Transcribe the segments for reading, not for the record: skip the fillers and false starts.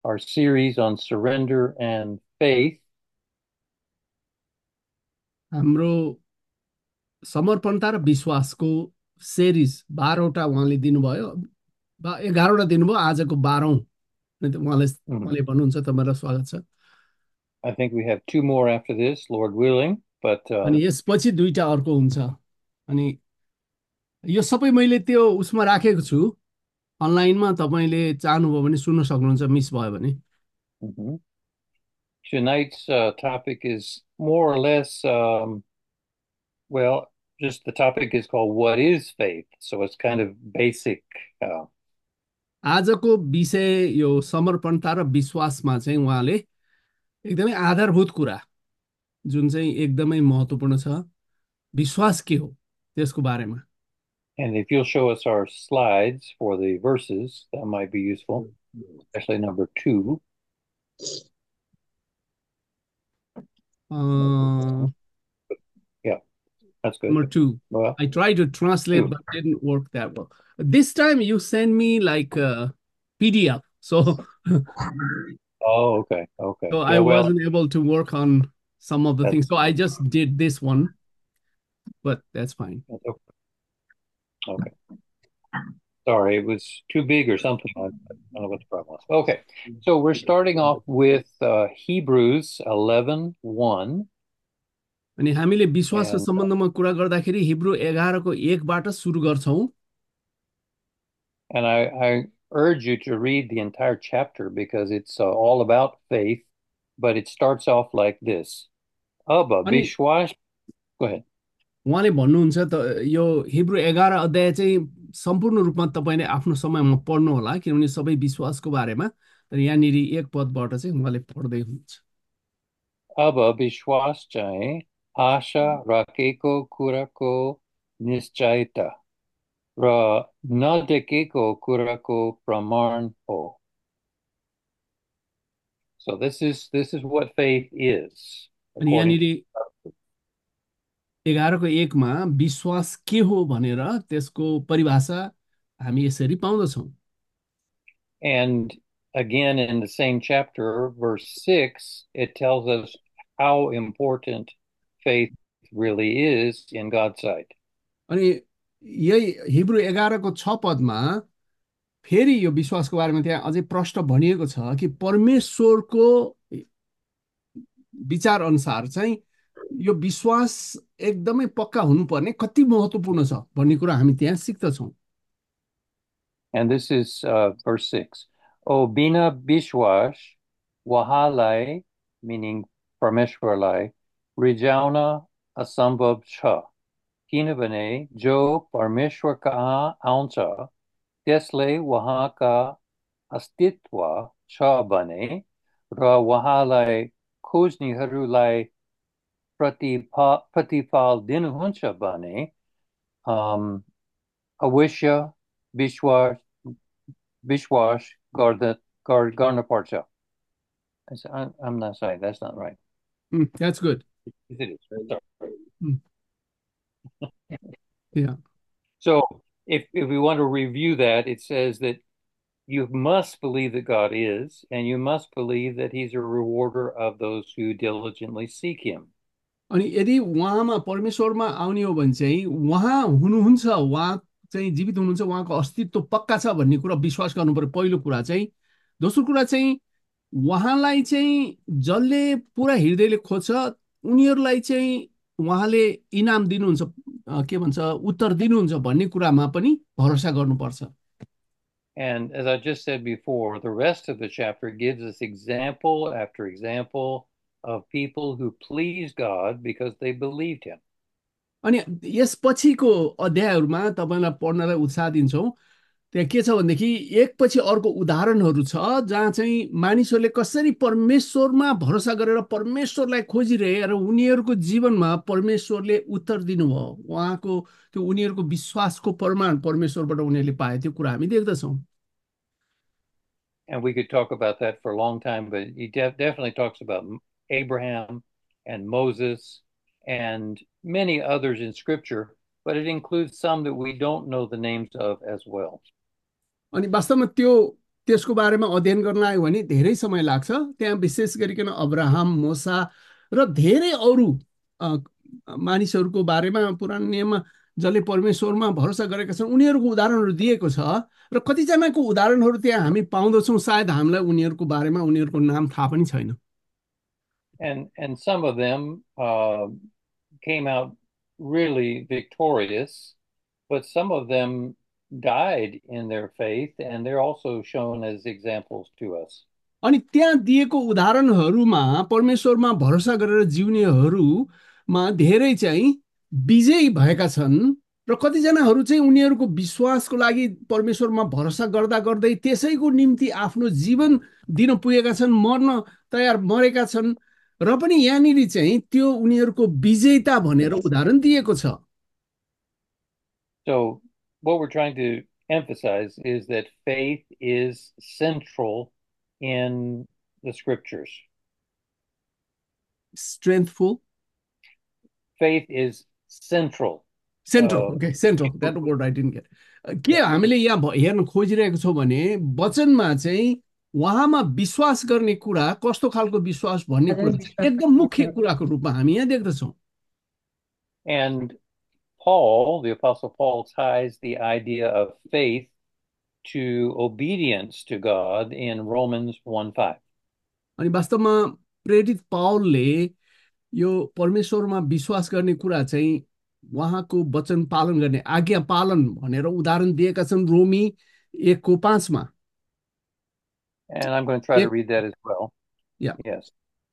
our series on surrender and faith. हाम्रो समर्पणता र विश्वासको सिरिज 12वटा उहाँले दिनुभयो 11वटा दिनुभयो आजको 12औं उहाँले भन्नुहुन्छ तपाईलाई स्वागत छ I think we have two more after this, Lord willing, but अनि यसपछि दुईटा अर्को हुन्छ अनि यो सबै मैले त्यो उसमा राखेको छु अनलाइनमा तपाईले चाहनुभयो भने सुन्न सक्नुहुन्छ मिस भयो भने mhm. Tonight's topic is more or less, well, just the topic is called What is Faith? So it's kind of basic. आजको विषय यो समर्पणता र विश्वासमा चाहिँ उहाँले एकदमै आधारभूत कुरा जुन चाहिँ एकदमै महत्त्वपूर्ण छ विश्वास के हो त्यसको बारेमा And if you'll show us our slides for the verses, that might be useful, especially number 2. Yeah, that's good. Number two, Well, I tried to translate, 2. but it didn't work that well. This time you send me like a PDF, so Oh, okay. Okay. so I Yeah, well, wasn't able to work on some of the that's, things. So I just did this one, but that's fine. that's okay. Okay. Sorry, it was too big or something. I don't know what the problem was. Okay, so we're starting off with Hebrews 11:1, अनि हामीले विश्वासको and सम्बन्धमा कुरा गर्दाखेरि Hebrew 11को 1बाट सुरु गर्छौं I urge you to read the entire chapter because it's all about faith, but it starts off like this. Abba, अनि Bishwash, go ahead. उहाँले भन्नुहुन्छ त यो हिब्रू 11 अध्याय चाहिँ सम्पूर्ण रूपमा तपाईले आफ्नो समयमा पढ्नु होला किनभने सबै विश्वासको बारेमा तर यहाँनिर एक पदबाट चाहिँ उहाँले पढ्दै हुनुहुन्छ Abba, Bishwash Jai, Asha, Rakeko, Kurako, Nischaita, Ra, Nadekeko, Kurako, Pramarn, Ho. So this is what faith is, अनि according यहाँनिर to 11को 1मा विश्वास के हो भनेर त्यसको परिभाषा हामी यसरी पाउँदछौं and again in the same chapter, verse 6, it tells us how important faith really is in God's sight. अनि यही हिब्रू 11को 6 पदमा फेरि यो विश्वासको बारेमा त्यहाँ अझै प्रश्न भनिएको छ कि परमेश्वरको विचार अनुसार चाहिँ यो विश्वास एकदमै पक्का हुनुपर्ने कति महत्त्वपूर्ण छ भन्ने कुरा हामी त्यहाँ सिक्दछौं And this is verse 6. O Bina Bishwash Wahalai, meaning Parmeshwarlai, Rijauna Asambhav Cha. Kinabane Jo Parmeshwar Ka Auncha, Tesle Wahaka Astitwa Cha Bane, Ra Wahalai Kuzni Harulai Pratipal Dinuhuncha Bane, Awisha Bishwash Garnaparcha. I'm not saying that's not right. That's good. It is. Sorry. Mm. Yeah. So if we want to review that, it says that you must believe that God is, and you must believe that He's a rewarder of those who diligently seek Him. अनि यदि उहाँमा परमेश्वरमा आउने हो भने चाहिँ उहाँ हुनुहुन्छ उहाँ चाहिँ जीवित हुनुहुन्छ उहाँको अस्तित्व पक्का छ भन्ने कुरा विश्वास गर्नु पर्यो पहिलो कुरा चाहिँ दोस्रो कुरा चाहिँ उहाँलाई चाहिँ जसले पुरा हृदयले खोज्छ उनीहरूलाई चाहिँ उहाँले इनाम दिनुहुन्छ के भन्छ उत्तर दिनुहुन्छ भन्ने कुरामा पनि भरोसा गर्नुपर्छ And as I just said before, the rest of the chapter gives us example after example of people who pleased God because they believed Him. अनि यसपछिको अध्यायहरूमा तपाईँलाई पढ्नलाई उत्साह दिन्छौँ त्यहाँ के छ भनेदेखि एकपछि अर्को उदाहरणहरू छ जहाँ चाहिँ मानिसहरूले कसरी परमेश्वरमा भरोसा गरेर परमेश्वरलाई खोजिरहे र उनीहरूको जीवनमा परमेश्वरले उत्तर दिनुभयो उहाँको त्यो उनीहरूको विश्वासको प्रमाण परमेश्वरबाट उनीहरूले पाए त्यो कुरा हामी देख्दछौँ And we could talk about that for a long time, but he definitely talks about Abraham and Moses and many others in Scripture, but it includes some that we don't know the names of as well. अनि वास्तवमा त्यो त्यसको बारेमा अध्ययन गर्न आयो भने धेरै समय लाग्छ। त्यहाँ विशेष गरिकन अब्राहम, मोसा र धेरै अरू अ, मानिसहरूको बारेमा पुरानो नियममा जसले परमेश्वरमा भरोसा गरेका छन् उनीहरूको उदाहरणहरू दिएको छ। र कतिजनाको उदाहरणहरू त्यहाँ हामी पाउँदछौँ, सायद हामीलाई उनीहरूको बारेमा उनीहरूको नाम थाहा पनि छैन। And some of them came out really victorious, but some of them died in their faith, and they're also shown as examples to us. अनि त्यहाँ दिएको उदाहरणहरूमा परमेश्वरमा भरोसा गरेर जिउनेहरूमा धेरै चाहिँ विजयी भएका छन् र कतिजनाहरू चाहिँ उनीहरूको विश्वासको लागि परमेश्वरमा भरोसा गर्दा गर्दै त्यसैको निम्ति आफ्नो जीवन दिन पुगेका छन्, मर्न तयार मरेका छन् र पनि यहाँनिर चाहिँ त्यो उनीहरूको विजयता भनेर उदाहरण दिएको छ। So, what we're trying to emphasize is that faith is central in the scriptures. Strengthful, Faith is central. Central, okay central, that word I didn't get. के हामीले यहाँ हेर्न खोजिरहेको छौँ भने वचनमा चाहिँ उहाँमा विश्वास गर्ने कुरा कस्तो खालको विश्वास भन्ने कुरा चाहिँ एकदम मुख्य कुराको रूपमा हामी यहाँ देख्दछौँ। And Paul, the Apostle Paul, ties the idea of faith to obedience to God in Romans 1:5. अनि वास्तवमा प्रेरित पावलले यो परमेश्वरमा विश्वास गर्ने कुरा चाहिँ उहाँको वचन पालन गर्ने, आज्ञा पालन भनेर उदाहरण दिएका छन् रोमी 1:5 And I'm going to try to read that as well. Yeah Yes.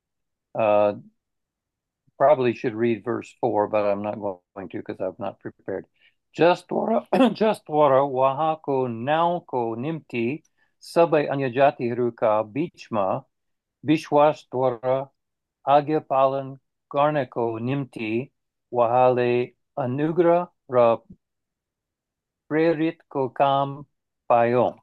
Probably should read verse 4, but I'm not going to because I'm not prepared. Just wara wahako nauko nimti sabai anyajati hiruka bichma bishwas dwara agya palan garnako nimti wahale anugra ra prerit ko kam payom.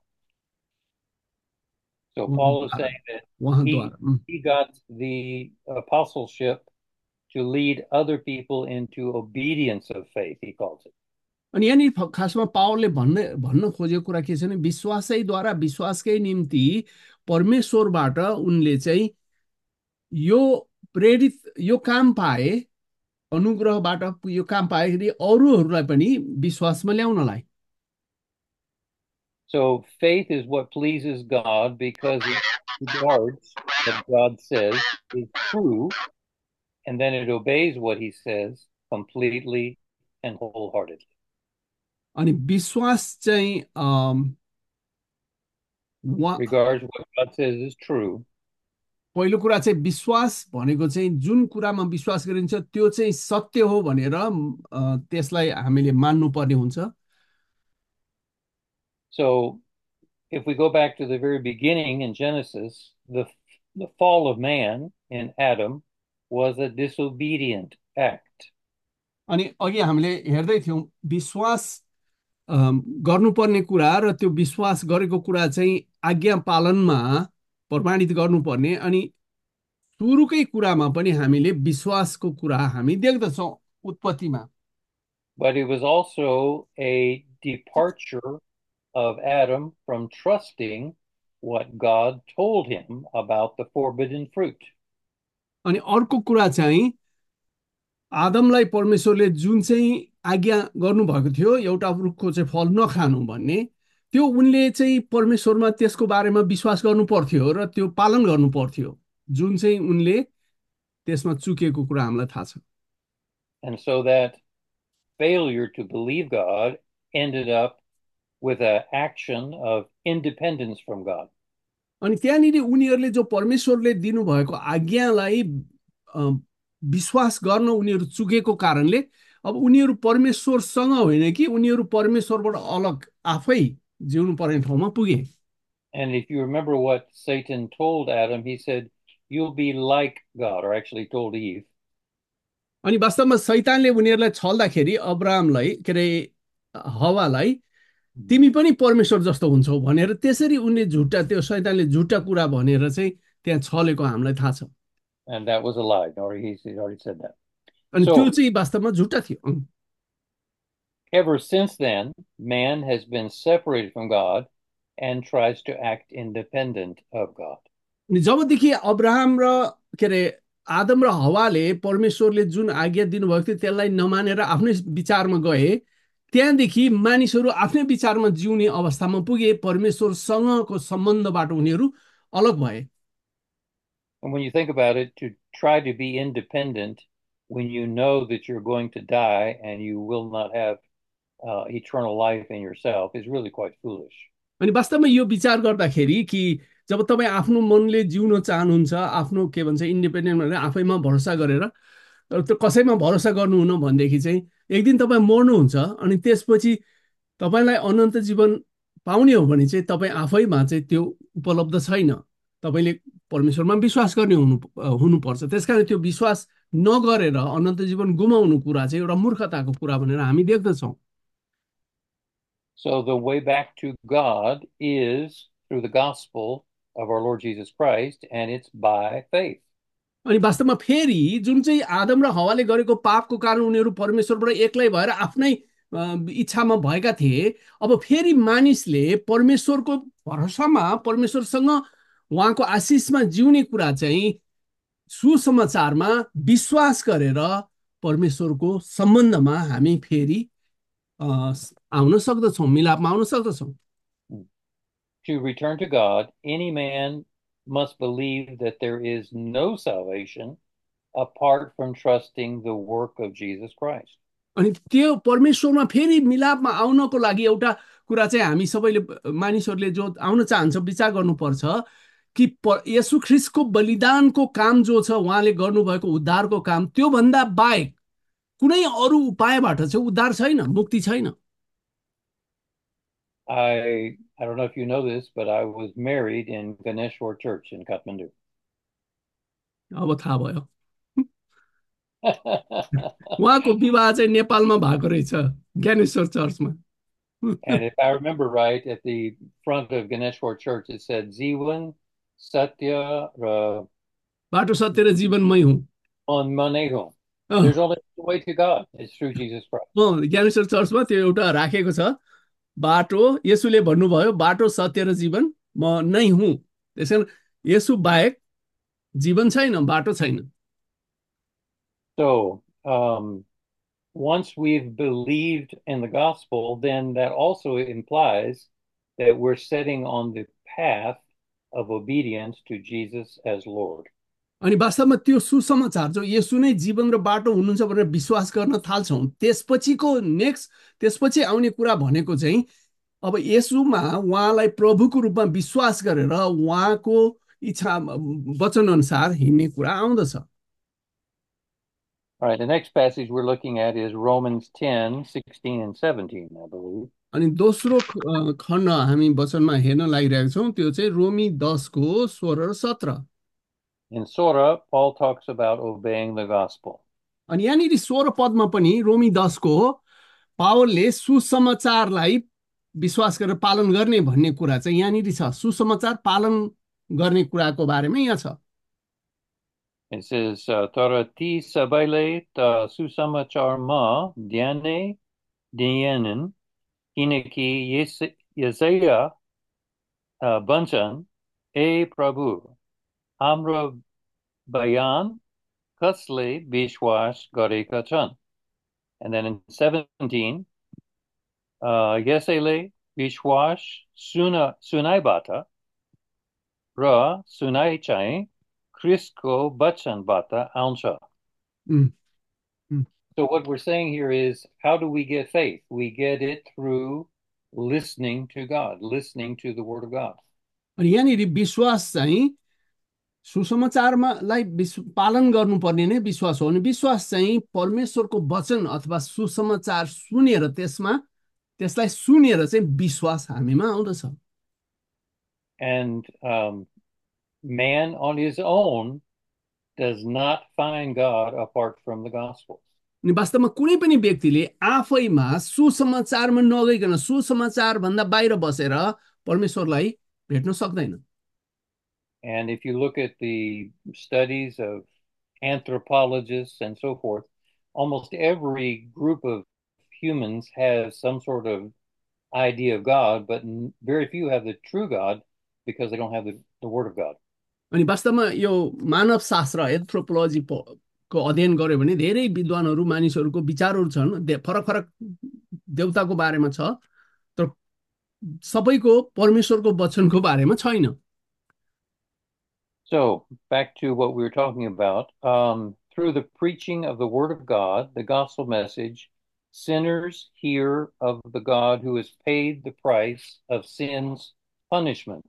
So Paul is saying that उहाँद्वारा he got the apostleship to lead other people into obedience of faith, he calls it. अनि यहाँनिर खासमा पावलले भन्न खोजेको कुरा के छ भने विश्वासैद्वारा विश्वासकै निम्ति परमेश्वरबाट उनले चाहिँ यो प्रेरित यो काम पाए, अनुग्रहबाट यो काम पाएखेरि अरूहरूलाई पनि विश्वासमा ल्याउनलाई। So faith is what pleases God because it regards what God says is true, and then it obeys what he says completely and wholeheartedly. अनि विश्वास चाहिँ Regards what God says is true. पहिलो कुरा चाहिँ विश्वास भनेको चाहिँ जुन कुरामा विश्वास गरिन्छ त्यो चाहिँ सत्य हो भनेर त्यसलाई हामीले मान्नुपर्ने हुन्छ। So if we go back to the very beginning in Genesis, the fall of man in Adam was a disobedient act. अनि अघि हामीले हेर्दै थियौँ विश्वास गर्नुपर्ने कुरा र त्यो विश्वास गरेको कुरा चाहिँ आज्ञा पालनमा प्रमाणित गर्नुपर्ने। अनि सुरुकै कुरामा पनि हामीले विश्वासको कुरा हामी देख्दछौँ उत्पत्तिमा। But it was also a departure of Adam from trusting what God told him about the forbidden fruit. अनि अर्को कुरा चाहिँ आदमलाई परमेश्वरले जुन चाहिँ आज्ञा गर्नुभएको थियो एउटा रुखको चाहिँ फल नखानु भन्ने, त्यो उनले चाहिँ परमेश्वरमा त्यसको बारेमा विश्वास गर्नु पर्थ्यो र त्यो पालन गर्नु पर्थ्यो, जुन चाहिँ उनले त्यसमा चुकेको कुरा हामीलाई थाहा छ। And so that failure to believe God ended up with an action of independence from God. अनि त्यहाँनिर उनीहरूले जो परमेश्वरले दिनुभएको आज्ञालाई विश्वास गर्न उनीहरू चुकेको कारणले अब उनीहरू परमेश्वरसँग होइन कि उनीहरू परमेश्वरबाट अलग आफै जिउनु पर्ने ठाउँमा पुगे। And if you remember what Satan told Adam, he said, "You'll be like God," or actually told Eve. अनि वास्तवमा शैतानले उनीहरूलाई छल्दाखेरि अब्राहमलाई के अरे हवालाई तिमी पनि परमेश्वर जस्तो हुन्छौ भनेर त्यसरी उनले झुट्टा त्यो शैतानले झुट्टा कुरा भनेर चाहिँ त्यहाँ छलेको हामीलाई थाहा छ। And that was a lie. Or he already said that. अनि त्यो चाहिँ वास्तवमा झुट्टा थियो। Ever since then, man has been separated from God and tries to act independent of God. अनि जबदेखि अब्राहम र के अरे आदम र हवाले परमेश्वरले जुन आज्ञा दिनुभएको थियो त्यसलाई नमानेर आफ्नै विचारमा गए, त्यहाँदेखि मानिसहरू आफ्नै विचारमा जिउने अवस्थामा पुगे, परमेश्वरसँगको सम्बन्धबाट उनीहरू अलग भए। And when you think about it, to try to be independent when you know that you're going to die and you will not have eternal life in yourself is really quite foolish. अनि वास्तवमा यो विचार गर्दाखेरि कि जब तपाईँ आफ्नो मनले जिउन चाहनुहुन्छ, आफ्नो के भन्छ इन्डिपेन्डेन्ट भनेर आफैमा भरोसा गरेर, तर त्यो कसैमा भरोसा गर्नुहुन्न भनेदेखि चाहिँ एक दिन तपाईँ मर्नुहुन्छ, अनि त्यसपछि तपाईँलाई अनन्त जीवन पाउने हो भने चाहिँ तपाईँ आफैमा चाहिँ त्यो उपलब्ध छैन। तपाईँले परमेश्वरमा विश्वास गर्ने हुनुपर्छ। त्यस कारण त्यो विश्वास नगरेर अनन्त जीवन गुमाउनु कुरा चाहिँ एउटा मूर्खताको कुरा भनेर हामी देख्दछौँ। So the way back to God is through the gospel of our Lord Jesus Christ, and it's by faith. अनि वास्तवमा फेरि जुन चाहिँ आदम र हवाले गरेको पापको कारण उनीहरू परमेश्वरबाट एक्लै भएर आफ्नै इच्छामा भएका थिए, अब फेरि मानिसले परमेश्वरको भरोसामा परमेश्वरसँग उहाँको आशिषमा जिउने कुरा चाहिँ सुसमाचारमा विश्वास गरेर परमेश्वरको सम्बन्धमा हामी फेरि आउन सक्दछौँ, मिलापमा आउन सक्दछौँ। To return to God, any man must believe that there is no salvation apart from trusting the work of Jesus Christ. अनि त्यो परमेश्वरमा फेरि मिलापमा आउनको लागि एउटा कुरा चाहिँ हामी सबैले मानिसहरूले जो आउन चाहन्छ विचार गर्नुपर्छ कि येशू ख्रिस्टको बलिदानको काम जो छ, उहाँले गर्नुभएको उद्धारको काम, त्योभन्दा बाहेक कुनै अरू उपायबाट चाहिँ उद्धार छैन, मुक्ति छैन। I don't know if you know this, but I was married in Ganeshwar Church in Kathmandu. अब थाहा भयो। उहाँको विवाह चाहिँ नेपालमा भएको रहेछ, ज्ञानेश्वर चर्चमा। And if I remember right, at the front of Ganeshwar Church, it said, Zivan Satya बाटो सत्य र जीवन मै हुँ। on Maneho. There's only one way to God. It's through Jesus Christ. Dnyaneshwar चर्चमा त्यो एउटा राखेको छ, बाटो, येशूले भन्नुभयो बाटो सत्य र जीवन म नै हुँ। त्यसैले येशू बाहेक जीवन छैन, बाटो छैन। So, once we've believed in the gospel, then that also implies that we're setting on the path of obedience to Jesus as Lord. अनि वास्तवमा त्यो सुसमाचार जो येशू नै जीवन र बाटो हुनुहुन्छ भनेर विश्वास गर्न थाल्छौँ, त्यसपछि आउने कुरा भनेको चाहिँ अब येशूमा उहाँलाई प्रभुको रूपमा विश्वास गरेर उहाँको इच्छा वचन अनुसार हिँड्ने कुरा आउँदछ। All right, the next passage we're looking at is Romans 10, 16 and 17, I believe. अनि दोस्रो खण्ड हामी वचनमा हेर्न लागिरहेका छौँ, त्यो चाहिँ रोमी 10 को 16 र 17। In Sora, Paul talks about obeying the gospel. अनि यहाँनिर 16 पदमा पनि रोमी 10 को पावलले सुसमाचारलाई विश्वास गरेर पालन गर्ने भन्ने कुरा चाहिँ यहाँनिर छ। सुसमाचार पालन गर्ने कुराको बारेमा यहाँ छ। It says, Tara ti sabale ta susamachar ma diane dianen inaki yesaya banchan e prabhu amra bayan kasle bishwas gare kachan. And then in 17, yesele bishwas sunai bata ra sunai chai Crisco bachan bata ansha. So what we're saying here is, how do we get faith? We get it through listening to God, listening to the Word of God. अनि यहाँनिर विश्वास चाहिँ सुसमाचारमालाई पालन गर्नुपर्ने नै विश्वास हो। अनि विश्वास चाहिँ परमेश्वरको वचन अथवा सुसमाचार सुनेर त्यसलाई सुनेर चाहिँ विश्वास हामीमा आउँदछ। And man on his own does not find God apart from the gospel. अनि वास्तवमा कुनै पनि व्यक्तिले आफैमा सुसमाचारमा नगइकन सुसमाचार भन्दा बाहिर बसेर परमेश्वरलाई भेट्न सक्दैन। And if you look at the studies of anthropologists and so forth, almost every group of humans has some sort of idea of God, but very few have the true God because they don't have the Word of God. अनि वास्तवमा यो मानव शास्त्र anthropology को अध्ययन गर्यो भने धेरै विद्वानहरू मानिसहरूको विचारहरू छन् फरक फरक देवताको बारेमा छ तर सबैको परमेश्वरको वचनको बारेमा छैन। So back to what we were talking about. Through the preaching of the Word of God, the gospel message, sinners hear of the God who has paid the price of sin's punishment.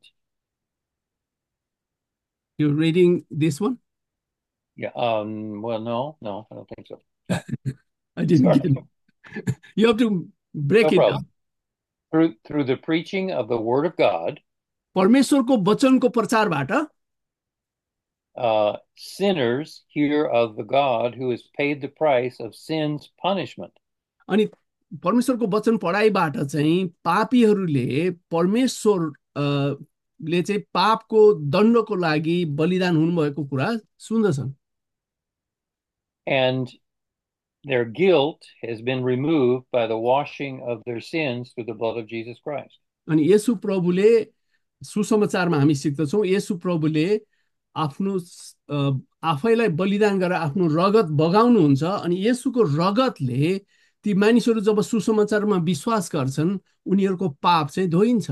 You reading this one? Yeah. Well, no, I don't think so. I didn't Sorry. get it. You have to No break it problem. down. Through the preaching of the Word of God, परमेश्वरको वचनको प्रचारबाट sinners hear of the God who has paid the price of sin's punishment. अनि परमेश्वरको वचन पढाइबाट चाहिँ पापीहरूले परमेश्वर ले चाहिँ पापको दण्डको लागि बलिदान हुनुभएको कुरा सुन्दछन्। And their guilt has been removed by the washing of their sins through the blood of Jesus Christ. अनि येशू प्रभुले सुसमाचारमा हामी सिक्दछौँ येशू प्रभुले आफ्नो आफैलाई बलिदान गरेर आफ्नो रगत बगाउनुहुन्छ अनि येशूको रगतले ती मानिसहरू जब सुसमाचारमा विश्वास गर्छन् उनीहरूको पाप चाहिँ धोइन्छ।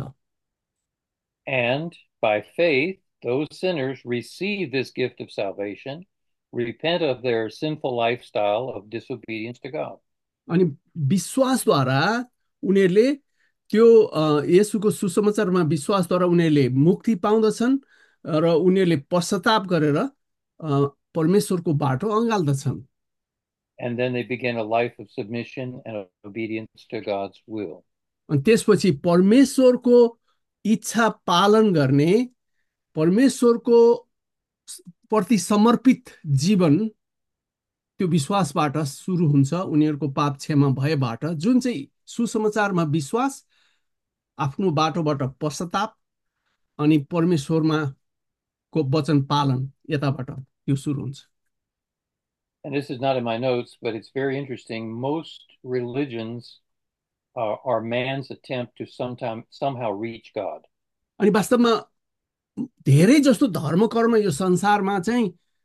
And by faith, those sinners receive this gift of salvation, repent of their sinful lifestyle of disobedience to God. अनि विश्वासद्वारा उनीहरूले त्यो येशूको सुसमाचारमा विश्वासद्वारा उनीहरूले मुक्ति पाउँदछन् र उनीहरूले पश्चाताप गरेर परमेश्वरको बाटो अँगाल्दछन्। And then they begin a life of submission and obedience to God's will. अनि त्यसपछि परमेश्वरको इच्छा पालन गर्ने परमेश्वरको प्रति समर्पित जीवन त्यो विश्वासबाट सुरु हुन्छ उनीहरूको पाप क्षमा भएबाट जुन चाहिँ सुसमाचारमा विश्वास आफ्नो बाटोबाट पश्चाताप अनि परमेश्वरमा को वचन पालन यताबाट त्यो सुरु हुन्छ। And this is not in my notes, but it's very interesting. Most religions are man's attempt to somehow reach God. अनि वास्तवमा धेरै जस्तो धर्म कर्म यो संसारमा चाहिँ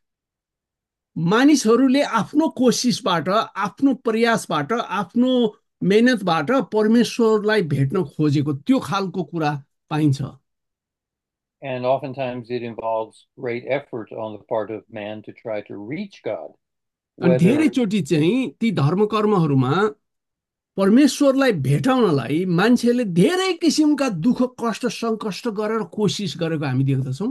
मानिसहरूले आफ्नो कोसिसबाट आफ्नो प्रयासबाट आफ्नो मेहनतबाट परमेश्वरलाई भेट्न खोजेको त्यो खालको कुरा पाइन्छ। And oftentimes it involves great effort on the part of man to try to reach God. अनि धेरैचोटि चाहिँ ती धर्म कर्महरूमा परमेश्वरलाई भेटाउनलाई मान्छेले धेरै किसिमका दुःख कष्ट सङ्कष्ट गरेर कोसिस गरेको हामी देख्दछौँ।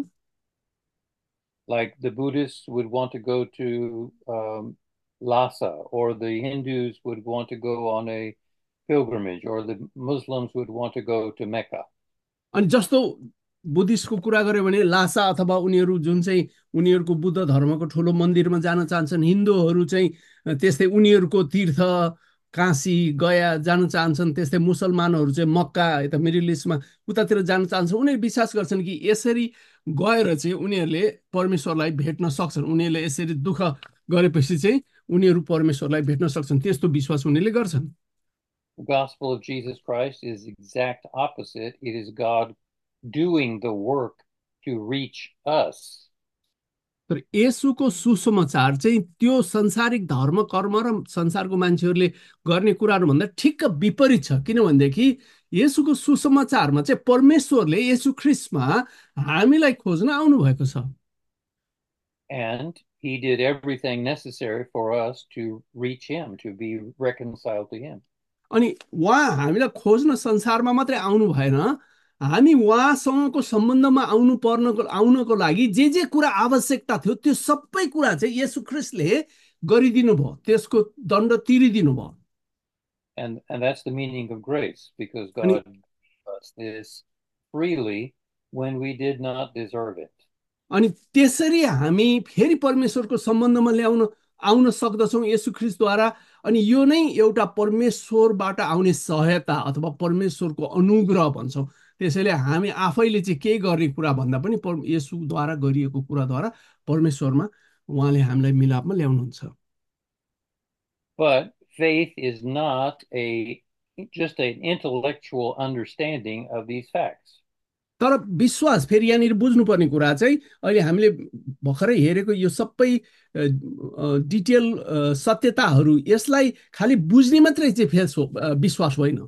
Like the Buddhists would want to go to Lhasa, or the Hindus would want to go on a pilgrimage, or the Muslims would want to go to Mecca. अनि जस्तो बुद्धिस्टको कुरा गर्यो भने लासा अथवा उनीहरू जुन चाहिँ उनीहरूको बुद्ध धर्मको ठुलो मन्दिरमा जान चाहन्छन् हिन्दूहरू चाहिँ त्यस्तै उनीहरूको तीर्थ काशी गया जान चाहन्छन् त्यस्तै मुसलमानहरू चाहिँ मक्का यता मिडल इस्टमा उतातिर जान चाहन्छन् उनीहरू विश्वास गर्छन् कि यसरी गएर चाहिँ उनीहरूले परमेश्वरलाई भेट्न सक्छन् उनीहरूले यसरी दुःख गरेपछि चाहिँ उनीहरू परमेश्वरलाई भेट्न सक्छन् त्यस्तो विश्वास उनीहरूले गर्छन्। The gospel of Jesus Christ is the exact opposite. It is God doing the work to reach us. तर येशूको सुसमाचार चाहिँ त्यो संसारिक धर्म कर्म र संसारको मान्छेहरूले गर्ने कुराहरूभन्दा ठिक्क विपरीत छ किनभनेदेखि येशूको सुसमाचारमा चाहिँ परमेश्वरले येशू ख्रीष्टमा हामीलाई खोज्न आउनु भएको छ। And he did everything necessary for us to reach him, to be reconciled to him. अनि उहाँ हामीलाई खोज्न संसारमा मात्रै आउनु भएन हामी उहाँसँगको सम्बन्धमा आउनको लागि जे कुरा आवश्यकता थियो त्यो सबै कुरा चाहिँ येशू ख्रीष्टले गरिदिनु भयो त्यसको दण्ड तिरिदिनु भयो। And that's the meaning of grace, because God gave us this freely when we did not deserve it. अनि त्यसरी हामी फेरि परमेश्वरको सम्बन्धमा आउन सक्दछौँ येशू ख्रीष्टद्वारा अनि यो नै एउटा परमेश्वरबाट आउने सहायता अथवा परमेश्वरको अनुग्रह भन्छौँ। त्यसैले हामी आफैले चाहिँ केही गर्ने कुरा भन्दा पनि येशूद्वारा गरिएको कुराद्वारा परमेश्वरमा उहाँले हामीलाई मिलापमा ल्याउनुहुन्छ। But faith is not a just an intellectual understanding of these facts. तर विश्वास फेरि यहाँनिर बुझ्नुपर्ने कुरा चाहिँ अहिले हामीले भर्खरै हेरेको यो सबै डिटेल सत्यताहरू यसलाई खालि बुझ्ने मात्रै चाहिँ विश्वास होइन।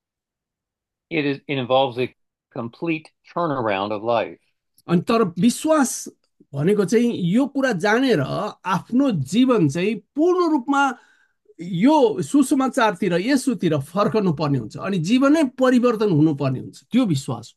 It involves a complete turnaround of life. अनि तर विश्वास भनेको चाहिँ यो कुरा जानेर आफ्नो जीवन चाहिँ पूर्ण रूपमा यो सुसमाचारतिर यसुतिर फर्कनु पर्ने हुन्छ अनि जीवनै परिवर्तन हुनुपर्ने हुन्छ त्यो विश्वास।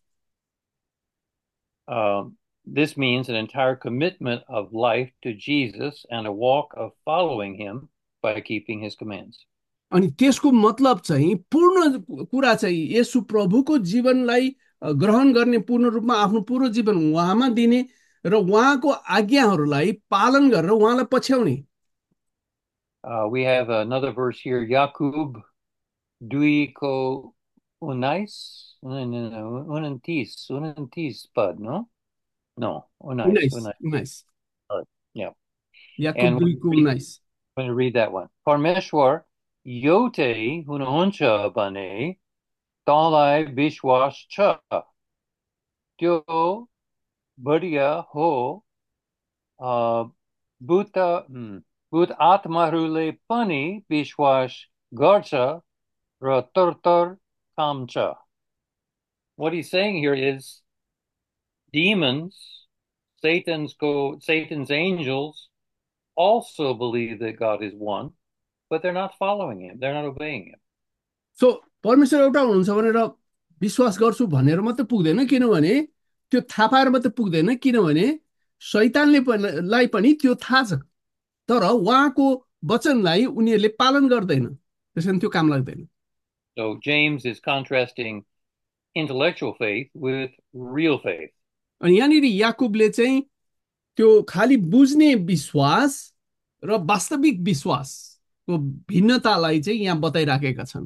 This means an entire commitment of life to Jesus and a walk of following him by keeping his commands. अनि त्यसको मतलब चाहिँ पूर्ण कुरा चाहिँ यसु प्रभुको जीवनलाई ग्रहण गर्ने पूर्ण रूपमा आफ्नो पूर्ण जीवन उहाँमा दिने र उहाँको आज्ञाहरूलाई पालन गरेर उहाँलाई पछ्याउने। We have another verse here, Jakub duiko unais, unantis pad, no? No, unais, उन्नाइस unais. उन्नाइस Yeah. याकुब And 2 को 19 I'm going to read that one. Parmeshwar yote hunahuncha bane talai bishwas cha tyo badiya ho bhuta bhut atmarule pani bishwas garcha ratartar kamcha. What he's saying here is demons, Satan's angels also believe that God is one, but they're not following him. They're not obeying him. So परमेश्वर एउटा हुनुहुन्छ भनेर विश्वास गर्छु भनेर मात्रै पुग्दैन किनभने त्यो थाहा पाएर मात्रै पुग्दैन किनभने शैतानले लाई पनि त्यो थाहा छ तर उहाँको वचनलाई उनीहरूले पालन गर्दैन त्यसैले त्यो काम लाग्दैन। So James is contrasting intellectual faith with real faith. अनि यहाँनिर याकुबले चाहिँ त्यो खालि बुझ्ने विश्वास र वास्तविक विश्वासको भिन्नतालाई चाहिँ यहाँ बताइराखेका छन्।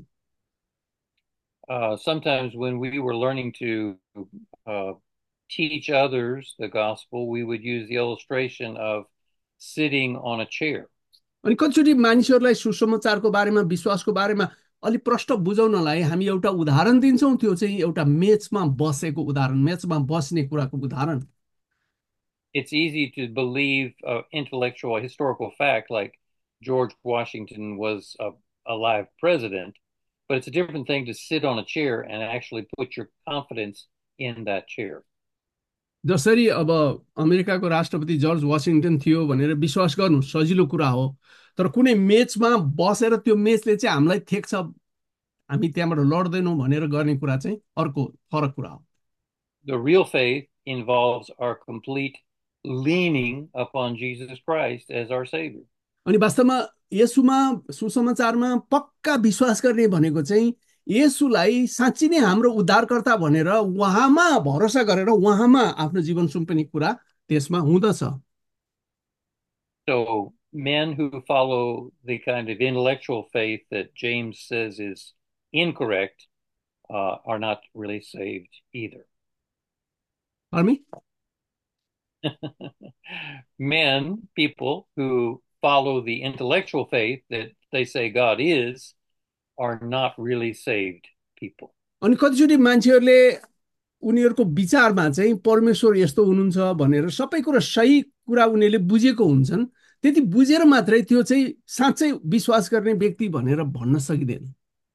Sometimes when we were learning to teach others the gospel, we would use the illustration of sitting on a chair. अनि कतिचोटि मानिसहरूलाई सुसमाचारको बारेमा विश्वासको बारेमा अलिक प्रष्ट बुझाउनलाई हामी एउटा उदाहरण दिन्छौँ त्यो चाहिँ एउटा मेचमा बसेको उदाहरण मेचमा बस्ने कुराको उदाहरण। It's easy to believe intellectual historical fact like George Washington was a live president, but it's a different thing to sit on a chair and actually put your confidence in that chair. जसरी अब अमेरिकाको राष्ट्रपति George Washington थियो भनेर विश्वास गर्नु सजिलो कुरा हो तर कुनै मेचमा बसेर त्यो मेचले चाहिँ हामीलाई थेक्छ हामी त्यहाँबाट लड्दैनौँ भनेर गर्ने कुरा चाहिँ अर्को फरक कुरा हो। The real faith involves our complete leaning upon Jesus Christ as our Savior. अनि वास्तवमा येशूमा सुसमाचारमा पक्का विश्वास गर्ने भनेको चाहिँ येशूलाई साँच्ची नै हाम्रो उद्धारकर्ता भनेर उहाँमा भरोसा गरेर उहाँमा आफ्नो जीवन सुम्पिने कुरा त्यसमा हुँदछ। So men who follow the kind of intellectual faith that James says is incorrect are not really saved either. Pardon me? Men, people who follow the intellectual faith that they say God is, are not really saved people. अनि कतिचोटि मान्छेहरूले उनीहरूको विचारमा चाहिँ परमेश्वर यस्तो हुनुहुन्छ भनेर सबै कुरा सही कुरा उनीहरूले बुझेको हुन्छन् त्यति बुझेर मात्रै त्यो चाहिँ साँच्चै विश्वास गर्ने व्यक्ति भनेर भन्न सकिँदैन।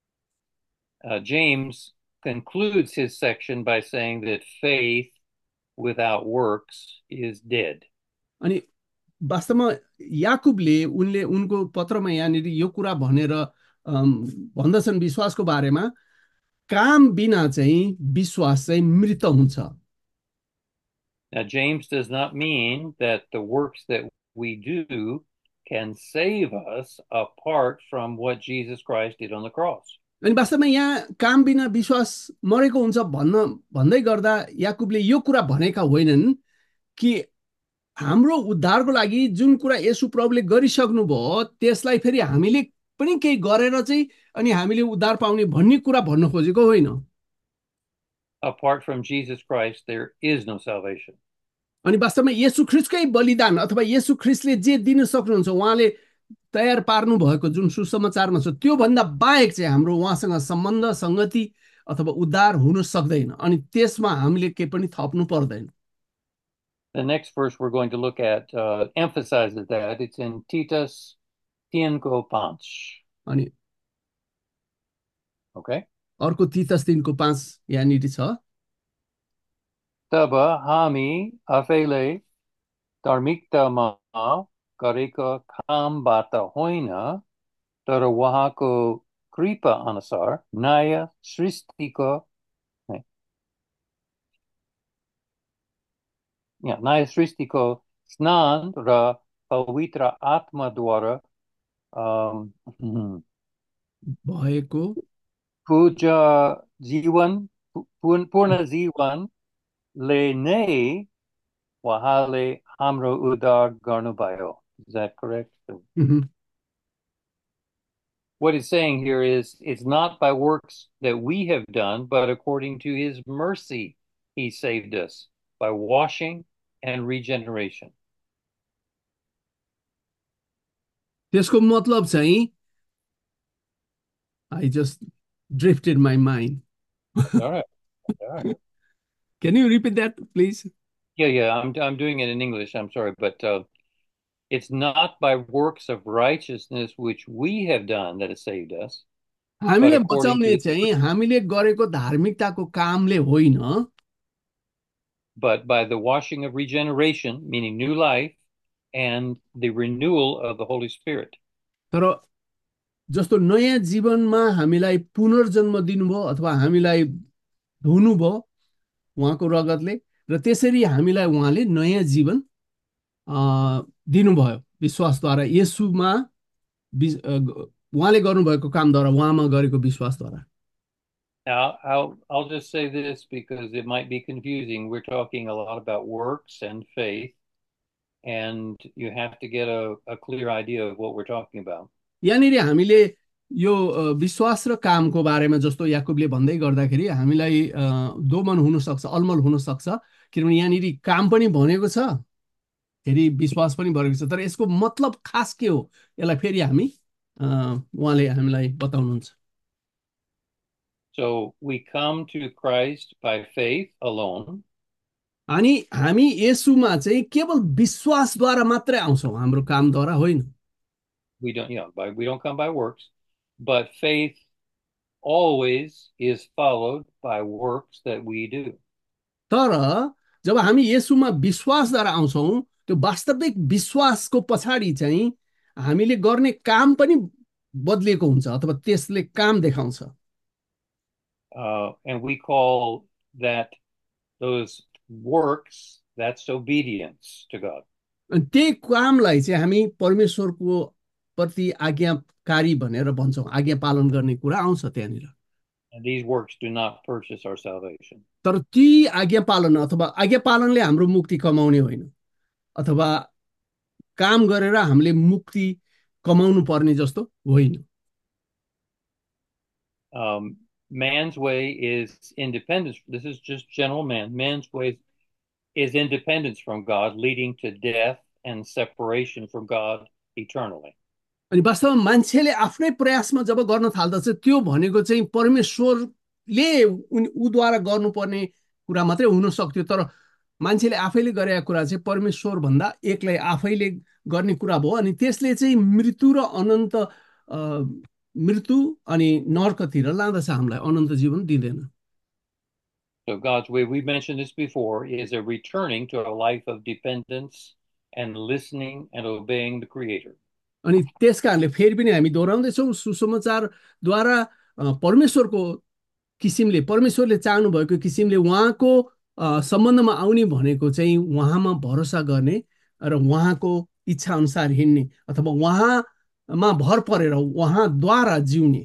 James concludes his section by saying that faith without works is dead. अनि वास्तवमा याकुबले उनको पत्रमा यहाँनिर यो कुरा भनेर भन्दछन् विश्वासको बारेमा काम बिना चाहिँ विश्वास चाहिँ मृत हुन्छ। Now James does not mean that the works that we do can save us apart from what Jesus Christ did on the cross. अनि वास्तवमा यहाँ काम बिना विश्वास मरेको हुन्छ भन्दै गर्दा याकुबले यो कुरा भनेका होइनन् कि हाम्रो उद्धारको लागि जुन कुरा येशू प्रभुले गरिसक्नु भयो त्यसलाई फेरि हामीले पनि केही गरेर चाहिँ अनि हामीले उद्धार पाउने भन्ने कुरा भन्न खोजेको होइन। Apart from Jesus Christ there is no salvation. अनि वास्तवमा येशू ख्रीष्टकै बलिदान अथवा येशू ख्रीष्टले जे दिन सक्नुहुन्छ उहाँले तयार पार्नु भएको जुन सुसमाचारमा छ त्योभन्दा बाहेक चाहिँ हाम्रो उहाँसँग सम्बन्ध सङ्गति अथवा उद्धार हुन सक्दैन अनि त्यसमा हामीले केही पनि थप्नु पर्दैन। The next verse we're going to look at emphasizes that. It's in Titus 3:5. अनि Okay? अर्को तितस 3:5 यहाँनिर छ। तब हामी आफैले धार्मिकतामा गरेको कामबाट होइन तर उहाँको कृपा अनुसार नयाँ सृष्टिको नयाँ सृष्टिको स्नान र पवित्र आत्माद्वारा भएको पूजा जीवन पूर्ण जीवनले नै उहाँले हाम्रो उद्धार गर्नुभयो. Is that correct? उहुँ। What it's saying here is it's not by works that we have done, but according to his mercy, he saved us by washing and regeneration. त्यसको मतलब चाहिँ I just drifted my mind. All right. All right. Can you repeat that, please? Yeah. I'm doing it in English. I'm sorry, but it's not by works of righteousness which we have done that has saved us, but हामीलाई according बचाउने to चाहिँ हामीले गरेको धार्मिकताको कामले होइन, but by the washing of regeneration, meaning new life, and the renewal of the Holy Spirit. तर जस्तो नयाँ जीवनमा हामीलाई पुनर्जन्म दिनुभयो अथवा हामीलाई धुनुभयो उहाँको रगतले र त्यसरी हामीलाई उहाँले नयाँ जीवन दिनुभयो विश्वासद्वारा येशूमा उहाँले गर्नुभएको कामद्वारा उहाँमा गरेको विश्वासद्वारा। Now, I'll just say this because it might be confusing. We're talking a lot about works and faith, and you have to get a clear idea of what we're talking about. यहाँनिर हामीले यो विश्वास र कामको बारेमा जस्तो याकुबले भन्दै गर्दाखेरि हामीलाई दोमन हुनसक्छ, अलमल हुनसक्छ, किनभने यहाँनिर काम पनि भनेको छ फेरि विश्वास पनि भनेको छ, तर यसको मतलब खास के हो यसलाई फेरि उहाँले हामीलाई बताउनुहुन्छ। So we come to Christ by faith alone. अनि हामी येशूमा चाहिँ केवल विश्वासद्वारा मात्रै आउँछौँ, हाम्रो कामद्वारा होइन। We don't come by works, but faith always is followed by works that we do. तर जब हामी येशूमा विश्वासद्वारा आउँछौँ त्यो वास्तविक विश्वासको पछाडि चाहिँ हामीले गर्ने काम पनि बदलिएको हुन्छ अथवा त्यसले काम देखाउँछ। And we call that those works, that's obedience to God. अनि त्यही कामलाई चाहिँ हामी परमेश्वरको प्रति आज्ञाकारी भनेर भन्छौँ, आज्ञा पालन गर्ने कुरा आउँछ त्यहाँनिर। And these works do not purchase our salvation. तर ती आज्ञा पालन अथवा आज्ञा पालनले हाम्रो मुक्ति कमाउने होइन अथवा काम गरेर हामीले मुक्ति कमाउनु पर्ने जस्तो होइन। Man's way is independence. This is just general man. Man's way is independence from God, leading to death and separation from God eternally. अनि वास्तवमा मान्छेले आफ्नै प्रयासमा जब गर्न थाल्दछ त्यो भनेको चाहिँ परमेश्वरले उद्वारा गर्नुपर्ने कुरा मात्रै हुन सक्थ्यो, तर मान्छेले आफैले गरेका कुरा चाहिँ परमेश्वर भन्दा एक्लै आफैले गर्ने कुरा भयो अनि त्यसले चाहिँ मृत्यु र अनन्त मृत्यु अनि नरकतिर लाँदछ, हामीलाई अनन्त जीवन दिँदैन। So God's way, we mentioned this before, is a returning to a life of dependence and listening and obeying the Creator. अनि त्यसकारणले फेरि पनि हामी दोहोऱ्याउँदैछौँ सुसमाचारद्वारा परमेश्वरको किसिमले परमेश्वरले चाहनु भएको किसिमले उहाँको सम्बन्धमा आउने भनेको चाहिँ उहाँमा भरोसा गर्ने र उहाँको इच्छा अनुसार हिँड्ने अथवा उहाँमा भर परेर उहाँद्वारा जिउने।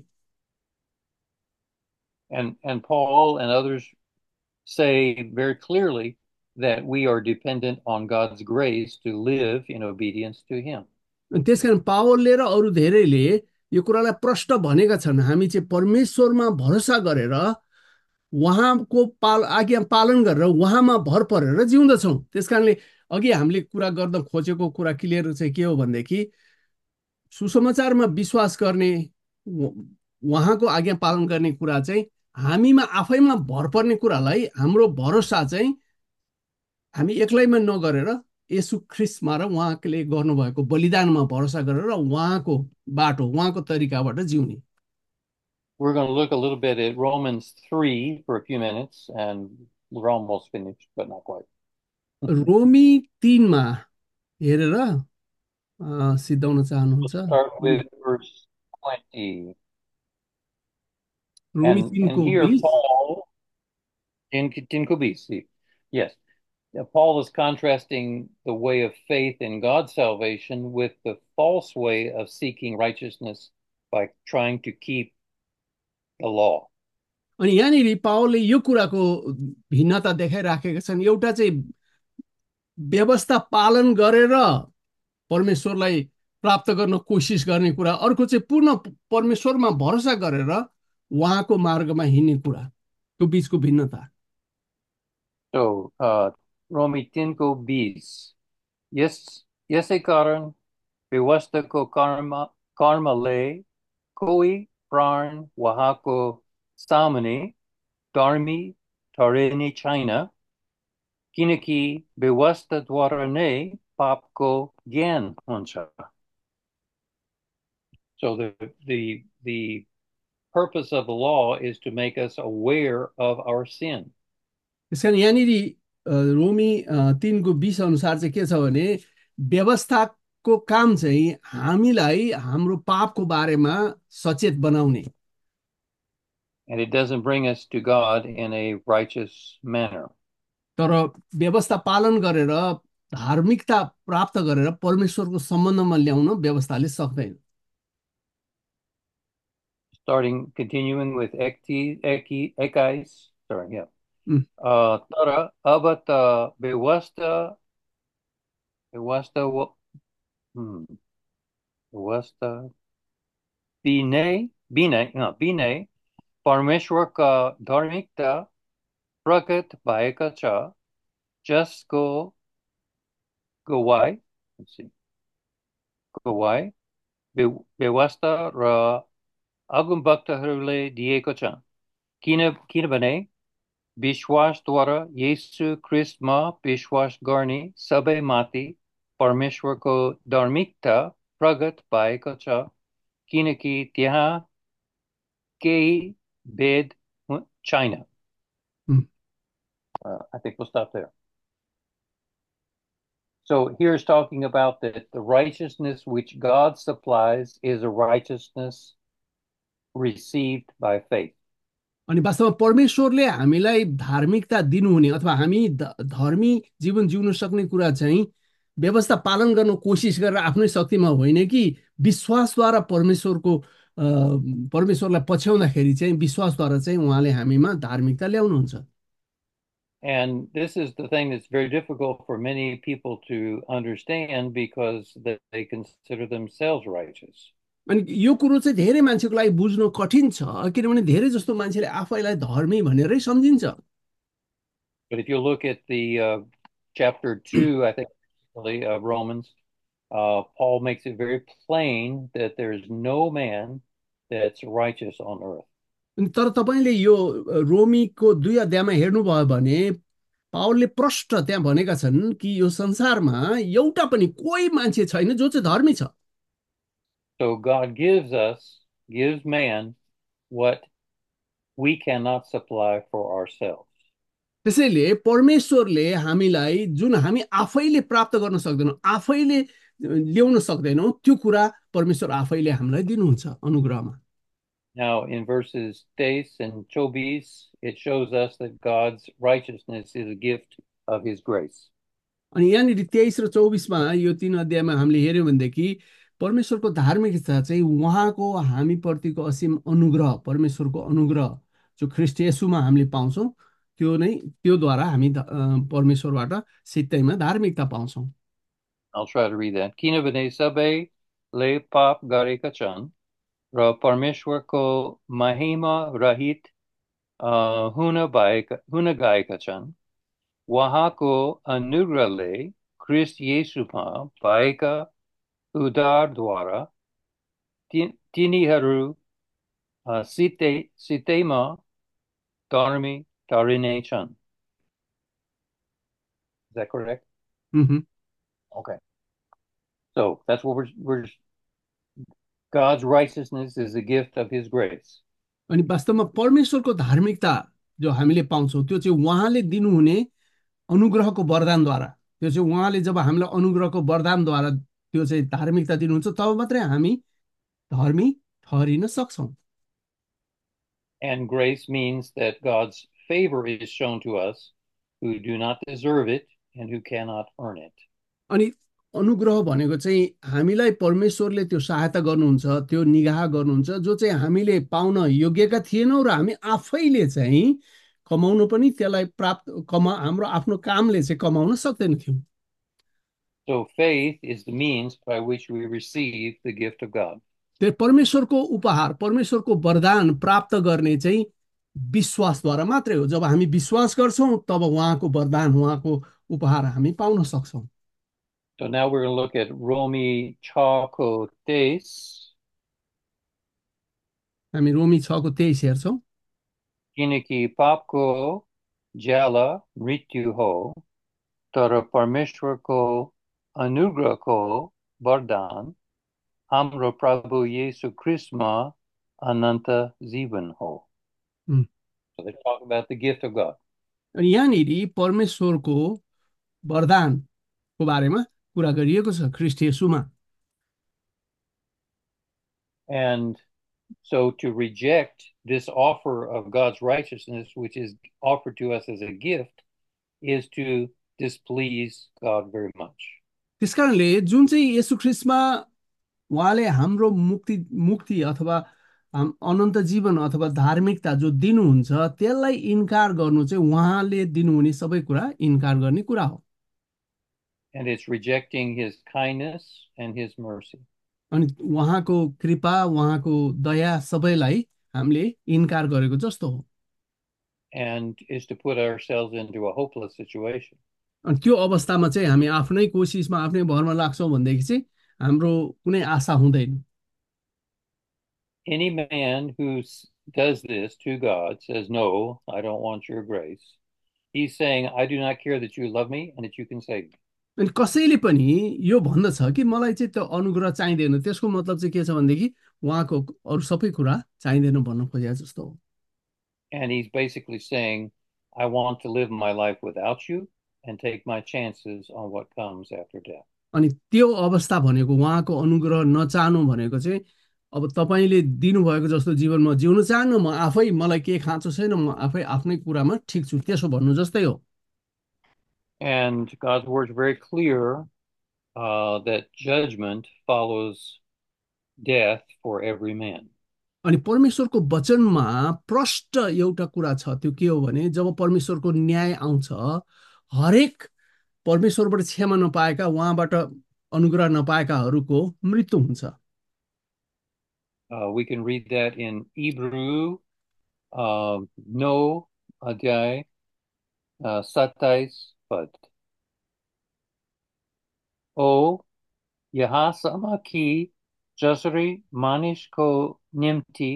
And Paul and others say very clearly that we are dependent on God's grace to live in obedience to Him. त्यसकारण पावलले र अरू धेरैले यो कुरालाई प्रष्ट भनेका छन्, हामी चाहिँ परमेश्वरमा भरोसा गरेर उहाँको आज्ञा पालन गरेर उहाँमा भर परेर जिउँदछौँ। त्यसकारणले अघि हामीले कुरा गर्न खोजेको कुरा क्लियर चाहिँ के हो भनेदेखि सुसमाचारमा विश्वास गर्ने उहाँको आज्ञा पालन गर्ने कुरा चाहिँ हामीमा आफैमा भर पर्ने कुरालाई हाम्रो भरोसा चाहिँ हामी एक्लैमा नगरेर यसु ख्रिस्टमा र उहाँले गर्नुभएको बलिदानमा भरोसा गरेर उहाँको बाटो उहाँको तरिकाबाट जिउने We're going to look a little bit at Romans 3 for a few minutes, and we're almost finished, but not quite. रोमी 3मा हेरेर सिद्धाउन We'll चाहनुहुन्छ start with verse 20. रोमी And 3को here 20 Paul in Kubisi, yes, Paul is contrasting the way of faith in God's salvation with the false way of seeking righteousness by trying to keep the law. अनि यहाँनिर पावलले यो कुराको भिन्नता देखाइराखेका छन् एउटा चाहिँ व्यवस्था पालन गरेर परमेश्वरलाई प्राप्त गर्न कोसिस गर्ने कुरा अर्को चाहिँ पूर्ण परमेश्वरमा भरोसा गरेर उहाँको मार्गमा हिँड्ने कुरा त्यो बिचको भिन्नता So, Romi Tinko Bis. Yes, yes, karan, Biwasta ko karma le, koi pran wahako samani, dharmi tarini China, kinaki biwasta dwarane papko gyan huncha. So the purpose of the law is to make us aware of our sin. त्यस कारण यहाँनिर रोमी 3को 20 अनुसार चाहिँ के छ भने व्यवस्थाको काम चाहिँ हामीलाई हाम्रो पापको बारेमा सचेत बनाउने And it doesn't bring us to God in a righteous manner. तर व्यवस्था पालन गरेर धार्मिकता प्राप्त गरेर परमेश्वरको सम्बन्धमा ल्याउन व्यवस्थाले सक्दैन Continuing with Ekais, sorry, yeah. उम्, Tara abat bewasta bewasta bewasta bine parmeshwar ka dharmikta prakat bhayaka cha just go let's see go bewasta ra agum bhakta harule dieko cha kina bane विश्वास द्वारा यीशु ख्रिस्ट में विश्वास गर्ने सबै माथि परमेश्वरको धार्मिकता प्रगट भएको छ किनकि त्यहाँ केही भेद छैन. उम्, I think we'll stop there. So here's talking about that the righteousness which God supplies is a righteousness received by faith. अनि वास्तवमा परमेश्वरले हामीलाई धार्मिकता दिनुहुने अथवा हामी धर्मी जीवन जिउन सक्ने कुरा चाहिँ व्यवस्था पालन गर्न कोसिस गरेर आफ्नै शक्तिमा होइन कि विश्वासद्वारा परमेश्वरलाई पछ्याउँदाखेरि चाहिँ विश्वासद्वारा चाहिँ उहाँले हामीमा धार्मिकता ल्याउनुहुन्छ And this is the thing that's very difficult for many people to understand because they consider themselves righteous. अनि यो कुरो चाहिँ धेरै मान्छेको लागि बुझ्नु कठिन छ किनभने धेरै जस्तो मान्छेले आफैलाई धर्मी भनेरै सम्झिन्छ But if you look at the chapter 2, I think, of Romans, Paul makes it very plain that there is no man that's righteous on earth. अनि तर तपाईँले यो रोमीको 2 अध्यायमा हेर्नुभयो भने पावलले प्रष्ट त्यहाँ भनेका छन् कि यो संसारमा एउटा पनि कोही मान्छे छैन जो चाहिँ धर्मी छ So God gives man what we cannot supply for ourselves. त्यसैले परमेश्वरले हामीलाई जुन हामी आफैले प्राप्त गर्न सक्दैनौँ आफैले ल्याउन सक्दैनौँ त्यो कुरा परमेश्वर आफैले हामीलाई दिनुहुन्छ अनुग्रहमा Now, in verses 23 and 24, it shows us that God's righteousness is a gift of His grace. अनि यहाँनिर 23 र 24मा यो 3 अध्यायमा हामीले हेऱ्यौँ भनेदेखि परमेश्वरको धार्मिकता चाहिँ उहाँको हामीप्रतिको असीम अनुग्रह परमेश्वरको अनुग्रह जो ख्रिस्ट येशूमा हामीले पाउँछौँ त्योद्वारा हामी परमेश्वरबाट सित्तैमा धार्मिकता पाउँछौँ I'll try to read that. Kinabane sabe le pap gareka chan ra parmeshwar mahima rahit huna gaika chan waha ko anugrah le Christ Yesu pa baika udar dwara तिनीहरू सितेमा धर्मी ठहरिनेछन्. Is that correct? Mhm. Okay. So that's what we're God's righteousness is a gift of his grace. अनि वास्तवमा परमेश्वरको धार्मिकता जो हामीले पाउँछौँ त्यो चाहिँ उहाँले दिनुहुने अनुग्रहको वरदानद्वारा, त्यो चाहिँ उहाँले जब हामीलाई अनुग्रहको वरदानद्वारा त्यो चाहिँ धार्मिकता दिनुहुन्छ तब मात्रै हामी धर्मी ठहरिन सक्छौँ. And grace means that God's favor is shown to us who do not deserve it and who cannot earn it. अनि अनुग्रह भनेको चाहिँ हामीलाई परमेश्वरले त्यो सहायता गर्नुहुन्छ, त्यो निगाह गर्नुहुन्छ जो चाहिँ हामीले पाउन योग्यका थिएनौँ र हामी आफैले चाहिँ कमाउनु पनि त्यसलाई हाम्रो आफ्नो कामले चाहिँ कमाउन सक्दैन थियौँ. So faith is the means by which we receive the gift of God. त्यो परमेश्वरको उपहार, परमेश्वरको वरदान प्राप्त गर्ने चाहिँ विश्वासद्वारा मात्रै हो. जब हामी विश्वास गर्छौँ तब उहाँको वरदान, उहाँको उपहार हामी पाउन सक्छौँ. So now we're going to look at Romi Chakotes, हामी रोमी 6:23 हेर्छौँ. किनकि पापको ज्याला मृत्यु हो, तर परमेश्वरको अनुग्रहको वरदान हाम्रो प्रभु येशू ख्रिस्टमा अनन्त जीवन हो. उम्. So they talk about the gift of God. अनि यहाँनिर परमेश्वरको वरदानको बारेमा कुरा गरिएको छ ख्रिस्ट येशूमा. And so to reject this offer of God's righteousness, which is offered to us as a gift, is to displease God very much. त्यसकारणले जुन चाहिँ येशू ख्रिस्टमा उहाँले हाम्रो मुक्ति अथवा अनन्त जीवन अथवा धार्मिकता जो दिनुहुन्छ त्यसलाई इन्कार गर्नु चाहिँ उहाँले दिनुहुने सबै कुरा इन्कार गर्ने कुरा हो. And it's rejecting his kindness and his mercy. अनि उहाँको कृपा, उहाँको दया सबैलाई हामीले इन्कार गरेको जस्तो हो. And is to put ourselves into a hopeless situation. अनि त्यो अवस्थामा चाहिँ हामी आफ्नै कोसिसमा आफ्नै भरमा लाग्छौँ भनेदेखि चाहिँ हाम्रो कुनै आशा हुँदैन. Any man who does this to God says, "No, I don't want your grace." He's saying, "I do not care that you love me and that you can save me." अनि कसैले पनि यो भन्दछ कि मलाई चाहिँ त्यो अनुग्रह चाहिँदैन, त्यसको मतलब चाहिँ के छ भनेदेखि उहाँको अरू सबै कुरा चाहिँदैन भन्न खोजेको जस्तो हो. And he's basically saying, "I want to live my life without you and take my chances on what comes after death." अनि त्यो अवस्था भनेको उहाँको अनुग्रह नचाहनु भनेको चाहिँ अब तपाईँले दिनुभएको जस्तो जीवन म जिउन चाहन्न, म आफै मलाई के खाँचो छैन, म आफै आफ्नै कुरामा ठिक छु, त्यसो भन्नु जस्तै हो. And God's word is very clear that judgment follows death for every man. अनि परमेश्वरको वचनमा प्रष्ट एउटा कुरा छ, त्यो के हो भने जब परमेश्वरको न्याय आउँछ हरेक परमेश्वरबाट क्षमा नपाएका, उहाँबाट अनुग्रह नपाएकाहरूको मृत्यु हुन्छ. We can read that in Hebrew 9 अध्याय 27 पद. ओ यहाँसम्म कि जसरी मानिसको निम्ति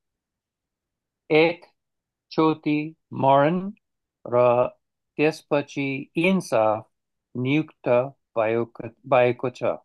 एक चोटि मरण र त्यसपछि इन्साफ नियुक्त भएको छ.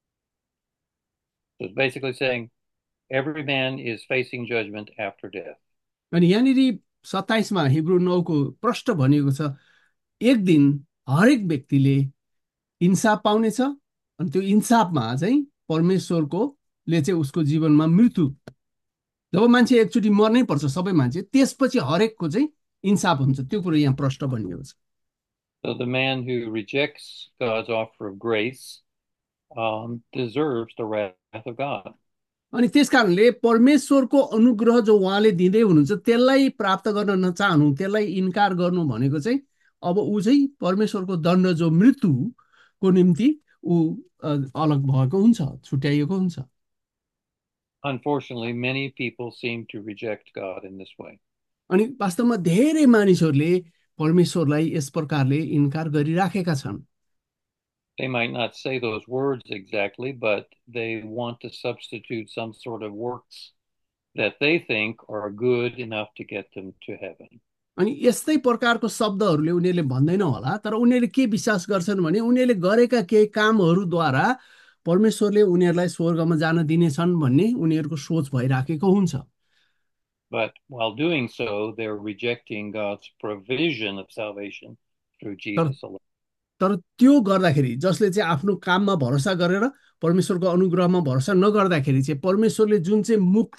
It's basically saying every man is facing judgment after death. अनि यहाँनिर 27मा हिब्रू 9को प्रष्ट भनिएको छ, एक दिन हरेक व्यक्तिले इन्साफ पाउनेछ अनि त्यो इन्साफमा चाहिँ परमेश्वरकोले चाहिँ उसको जीवनमा मृत्यु, जब मान्छे एकचोटि मर्नै पर्छ सबै मान्छे, त्यसपछि हरेकको चाहिँ इन्साफ हुन्छ, त्यो कुरो यहाँ प्रष्ट भनिएको छ. So the man who rejects God's offer of grace deserves the wrath of God. अनि त्यसकारणले परमेश्वरको अनुग्रह जो उहाँले दिँदै हुनुहुन्छ त्यसलाई प्राप्त गर्न नचाहनु, त्यसलाई इन्कार गर्नु भनेको चाहिँ अब ऊ चाहिँ परमेश्वरको दण्ड जो मृत्युको निम्ति ऊ अलग भएको हुन्छ, छुट्याइएको हुन्छ. Unfortunately, many people seem to reject God in this way. अनि वास्तवमा धेरै मानिसहरूले परमेश्वरलाई यस प्रकारले इन्कार गरिराखेका छन्. They might not say those words exactly, but they want to substitute some sort of works that they think are good enough to get them to heaven. अनि यस्तै प्रकारको शब्दहरूले उनीहरूले भन्दैन होला, तर उनीहरूले के विश्वास गर्छन् भने उनीहरूले गरेका केही कामहरूद्वारा परमेश्वरले उनीहरूलाई स्वर्गमा जान दिनेछन् भन्ने उनीहरूको सोच भइराखेको हुन्छ। But while doing so, they're rejecting God's provision of salvation through तर Jesus alone. तर त्यो गर्दाखेरि जसले चाहिँ आफ्नो काममा भरोसा गरेर परमेश्वरको अनुग्रहमा भरोसा नगर्दाखेरि चाहिँ परमेश्वरले जुन चाहिँ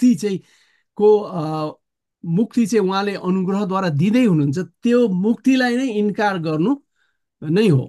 मुक्ति चाहिँ उहाँले अनुग्रहद्वारा दिँदै हुनुहुन्छ त्यो मुक्तिलाई नै इन्कार गर्नु नै हो।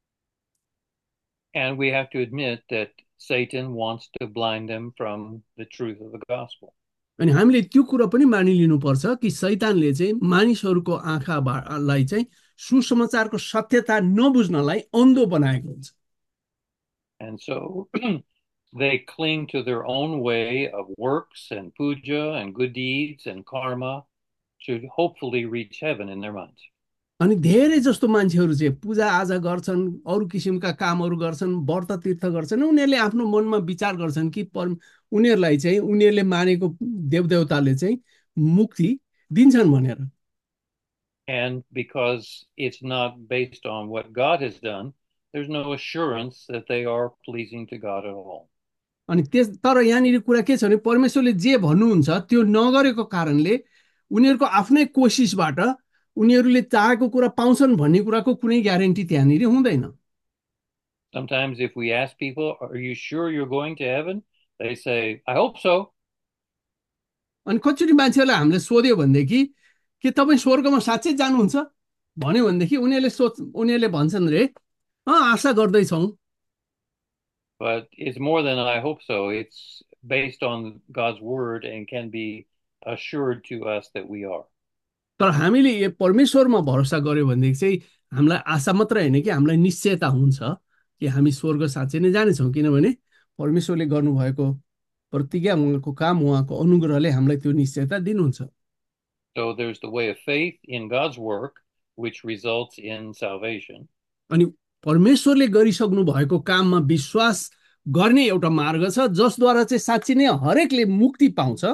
And we have to admit that Satan wants to blind them from the truth of the gospel. अनि हामीले त्यो कुरा पनि मानिलिनुपर्छ कि शैतानले चाहिँ मानिसहरूको आँखालाई चाहिँ सुसमाचारको सत्यता नबुझ्नलाई अन्धो बनाएको हुन्छ। And so they cling to their own way of works and puja and good deeds and karma to hopefully reach heaven in their minds. अनि धेरै जस्तो मान्छेहरू चाहिँ पूजा आजा गर्छन्, अरू किसिमका कामहरू गर्छन्, व्रत तीर्थ गर्छन्, उनीहरूले आफ्नो मनमा विचार गर्छन् कि उनीहरूलाई चाहिँ उनीहरूले मानेको देवदेवताले चाहिँ मुक्ति दिन्छन् भनेर। And because it's not based on what God has done, there's no assurance that they are pleasing to God at all. अनि तर यहाँनिर कुरा के छ भने परमेश्वरले जे भन्नुहुन्छ त्यो नगरेको कारणले उनीहरूको आफ्नै कोसिसबाट उनीहरूले चाहेको कुरा पाउँछन् भन्ने कुराको कुनै ग्यारेन्टी त्यहाँनिर हुँदैन। Sometimes if we ask people, are you sure you're going to heaven? They say, I hope so. अनि कतिचोटि मान्छेहरूलाई हामीले सोध्यो भनेदेखि के तपाईँ स्वर्गमा साँच्चै जानुहुन्छ भन्यो भनेदेखि उनीहरूले भन्छन् रे आशा गर्दैछौँ। But it's more than I hope so. It's based on God's word and can be assured to us that we are. तर हामीले परमेश्वरमा भरोसा गर्यो भनेदेखि चाहिँ हामीलाई आशा मात्र होइन कि हामीलाई निश्चयता हुन्छ कि हामी स्वर्ग साँच्चै नै जानेछौँ, किनभने परमेश्वरले गर्नुभएको प्रतिज्ञा उहाँको काम उहाँको अनुग्रहले हामीलाई त्यो निश्चयता दिनुहुन्छ। So there's the way of faith in God's work, which results in salvation. अनि परमेश्वरले गरिसक्नु भएको काममा विश्वास गर्ने एउटा मार्ग छ जसद्वारा चाहिँ साँच्चै नै हरेकले मुक्ति पाउँछ।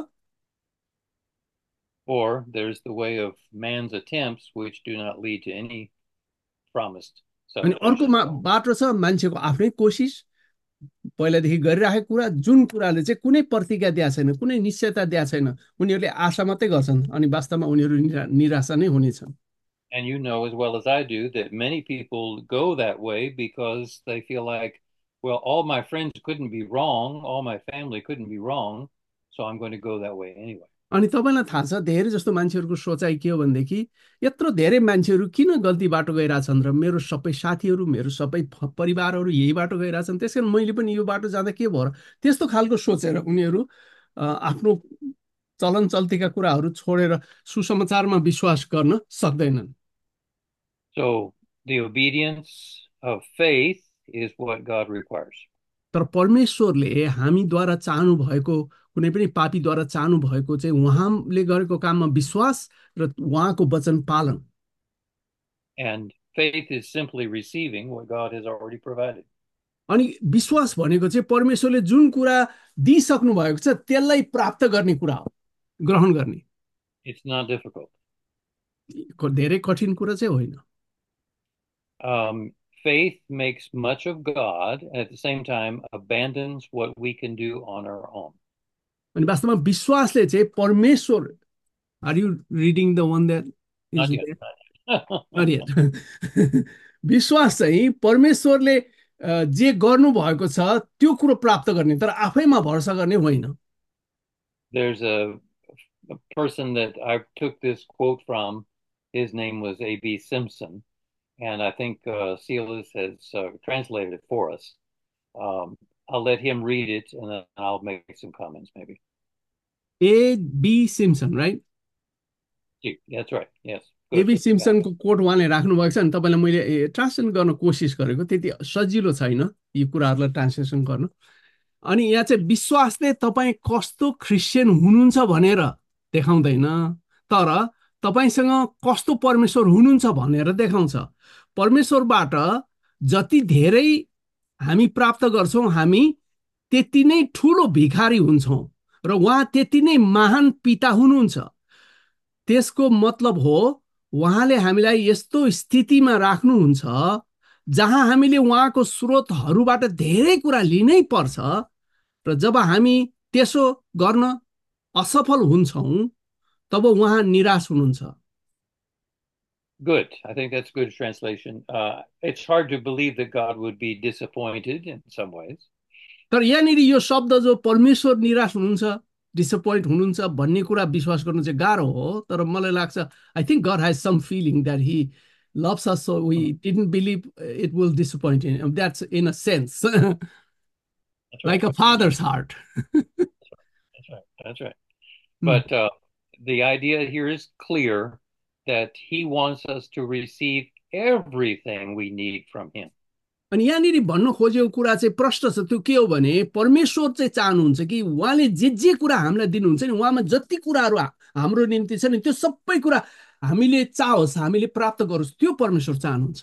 Or there's the way of man's attempts, which do not lead to any promised अनि अर्को salvation. बाटो छ मान्छेको आफ्नै कोसिस, पहिलादेखि गरिराखेको कुरा, जुन कुराले चाहिँ कुनै प्रतिज्ञा दिएको छैन, कुनै निश्चयता दिएको छैन, उनीहरूले आशा मात्रै गर्छन् अनि वास्तवमा उनीहरू निराशा नै हुनेछन्। And you know as well as I do that many people go that way because they feel like, well, all my friends couldn't be wrong, all my family couldn't be wrong, so I'm going to go that way anyway. अनि तपाईँलाई थाहा छ धेरै जस्तो मान्छेहरूको सोचाइ के हो भनेदेखि यत्रो धेरै मान्छेहरू किन गल्ती बाटो गइरहेछन् र मेरो सबै साथीहरू मेरो सबै परिवारहरू यही बाटो गइरहेछन्, त्यस कारण मैले पनि यो बाटो जाँदा के भयो र त्यस्तो खालको सोचेर उनीहरू आफ्नो चलन चल्तीका कुराहरू छोडेर सुसमाचारमा विश्वास गर्न सक्दैनन्। So the obedience of faith is what God requires. तर परमेश्वरले हामीद्वारा चाहनु भएको कुनै पनि पापीद्वारा चाहनु भएको चाहिँ उहाँले गरेको काममा विश्वास र उहाँको वचन पालन। And faith is simply receiving what God has already provided. अनि विश्वास भनेको चाहिँ परमेश्वरले जुन कुरा दिइसक्नु भएको छ त्यसलाई प्राप्त गर्ने कुरा हो, ग्रहण गर्ने। It's not difficult. धेरै कठिन कुरा चाहिँ होइन। Faith makes much of God and at the same time abandons what we can do on our own. अनि वास्तवमा विश्वासले चाहिँ परमेश्वर, are you reading the one that Not is yet. विश्वास चाहिँ परमेश्वरले जे गर्नु भएको छ त्यो कुरो प्राप्त गर्ने, तर आफैमा भरोसा गर्ने होइन। There's a person that I took this quote from. His name was A.B. Simpson, and I think Silas has translated it for us. I'll let him read it, and then I'll make some comments maybe. A.B. Simpson, right? That's right. Yes. A B सिम्पसनको कोट उहाँले राख्नुभएको छ अनि तपाईँलाई मैले translation गर्न कोसिस गरेको, त्यति सजिलो छैन यी कुराहरूलाई ट्रान्सलेसन गर्न। अनि यहाँ चाहिँ विश्वासले तपाईँ कस्तो क्रिस्चियन हुनुहुन्छ भनेर देखाउँदैन, तर तपाईँसँग कस्तो परमेश्वर हुनुहुन्छ भनेर देखाउँछ। परमेश्वरबाट जति धेरै हामी प्राप्त गर्छौँ, हामी त्यति नै ठुलो भिखारी हुन्छौँ र उहाँ त्यति नै महान पिता हुनुहुन्छ। त्यसको मतलब हो उहाँले हामीलाई यस्तो स्थितिमा राख्नुहुन्छ जहाँ हामीले उहाँको स्रोतहरूबाट धेरै कुरा लिनै पर्छ, र जब हामी त्यसो गर्न असफल हुन्छौँ तब उहाँ निराश हुनुहुन्छ। Good. I think that's a good translation. It's hard to believe that God would be disappointed in some ways. तर यहाँनिर यो शब्द जो परमेश्वर निराश हुनुहुन्छ, डिसपोइन्ट हुनुहुन्छ भन्ने कुरा विश्वास गर्नु चाहिँ गाह्रो हो। तर मलाई लाग्छ I think God has some feeling that he loves us, so we didn't believe it will disappoint him. That's in a sense That's like right. a father's heart. That's right. That's right. But the idea here is clear that he wants us to receive everything we need from him. अनि यहाँनिर भन्नु खोजेको कुरा चाहिँ प्रश्न छ, त्यो के हो भने परमेश्वर चाहिँ चाहनुहुन्छ कि उहाँले जे कुरा हामीलाई दिनुहुन्छ नि, उहाँमा जति कुराहरू हाम्रो निम्ति छ नि त्यो सबै कुरा हामीले चाहोस्, हामीले प्राप्त गरोस्, त्यो परमेश्वर चाहनुहुन्छ।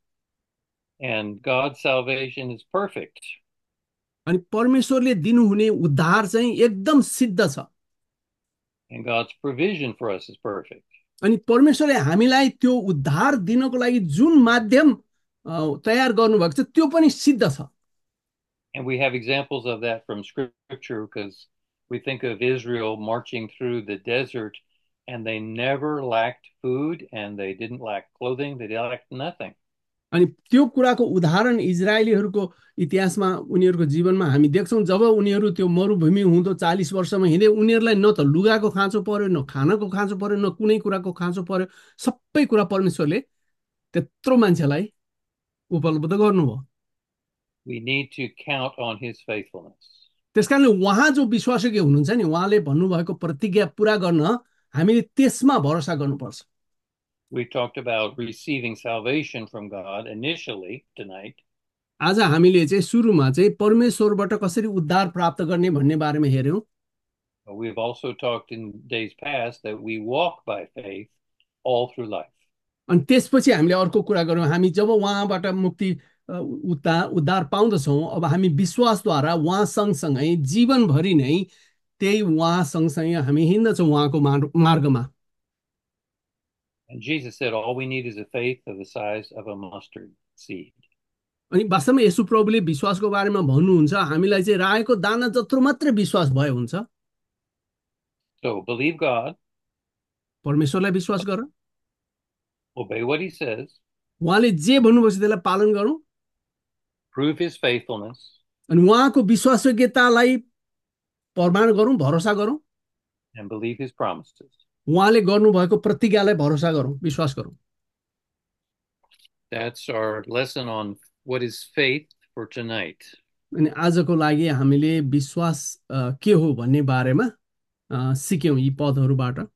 And God's salvation is perfect. अनि परमेश्वरले दिनुहुने उद्धार चाहिँ एकदम सिद्ध छ। And God's provision for us is perfect. अनि परमेश्वरले हामीलाई त्यो उद्धार दिनको लागि जुन माध्यम तयार गर्नुभएको छ त्यो पनि सिद्ध छ। And we have examples of that from scripture because we think of Israel marching through the desert and they never lacked food and they didn't lack clothing, they lacked nothing. अनि त्यो कुराको उदाहरण इजरायलीहरूको इतिहासमा उनीहरूको जीवनमा हामी देख्छौँ। जब उनीहरू त्यो मरुभूमि हुँदो 40 वर्षमा हिँडे, उनीहरूलाई न त लुगाको खाँचो पर्यो, न खानाको खाँचो पर्यो, न कुनै कुराको खाँचो पर्यो। सबै कुरा परमेश्वरले त्यत्रो मान्छेलाई उपलब्ध गर्नुभयो। We need to count on his faithfulness. त्यसकारणले उहाँ जो विश्वासयोग्य हुनुहुन्छ नि, उहाँले भन्नुभएको प्रतिज्ञा पुरा गर्न हामीले त्यसमा भरोसा गर्नुपर्छ। We talked about receiving salvation from God initially tonight. आज हामीले चाहिँ सुरुमा चाहिँ परमेश्वरबाट कसरी उद्धार प्राप्त गर्ने भन्ने बारेमा हेर्यौं। We've also talked in days past that we walk by faith all through life. अनि त्यसपछि हामीले अर्को कुरा गर्यौं, हामी जब उहाँबाट मुक्ति उद्धार पाउँदछौँ, अब हामी विश्वासद्वारा उहाँ सँगसँगै जीवनभरि नै त्यही उहाँ सँगसँगै हामी हिँड्दछौँ उहाँको मार्गमा। And Jesus said all we need is a faith of the size of a mustard seed. अनि वास्तवमा येशू प्रभुले विश्वासको बारेमा भन्नुहुन्छ, हामीलाई चाहिँ रायोको दाना जत्रो मात्रै विश्वास भए हुन्छ। So believe God, परमेश्वरलाई विश्वास गर, obey what he says, उहाँले जे भन्नुभएको छ त्यसलाई पालन गरौँ, prove his faithfulness, अनि उहाँको विश्वासयोग्यतालाई प्रमाण गरौँ, भरोसा गरौँ, and believe his promises. उहाँले गर्नुभएको प्रतिज्ञालाई भरोसा गरौँ, विश्वास गरौँ। That's our lesson on what is faith for tonight. अनि आजको लागि हामीले विश्वास के हो भन्ने बारेमा सिक्यौँ यी पदहरूबाट।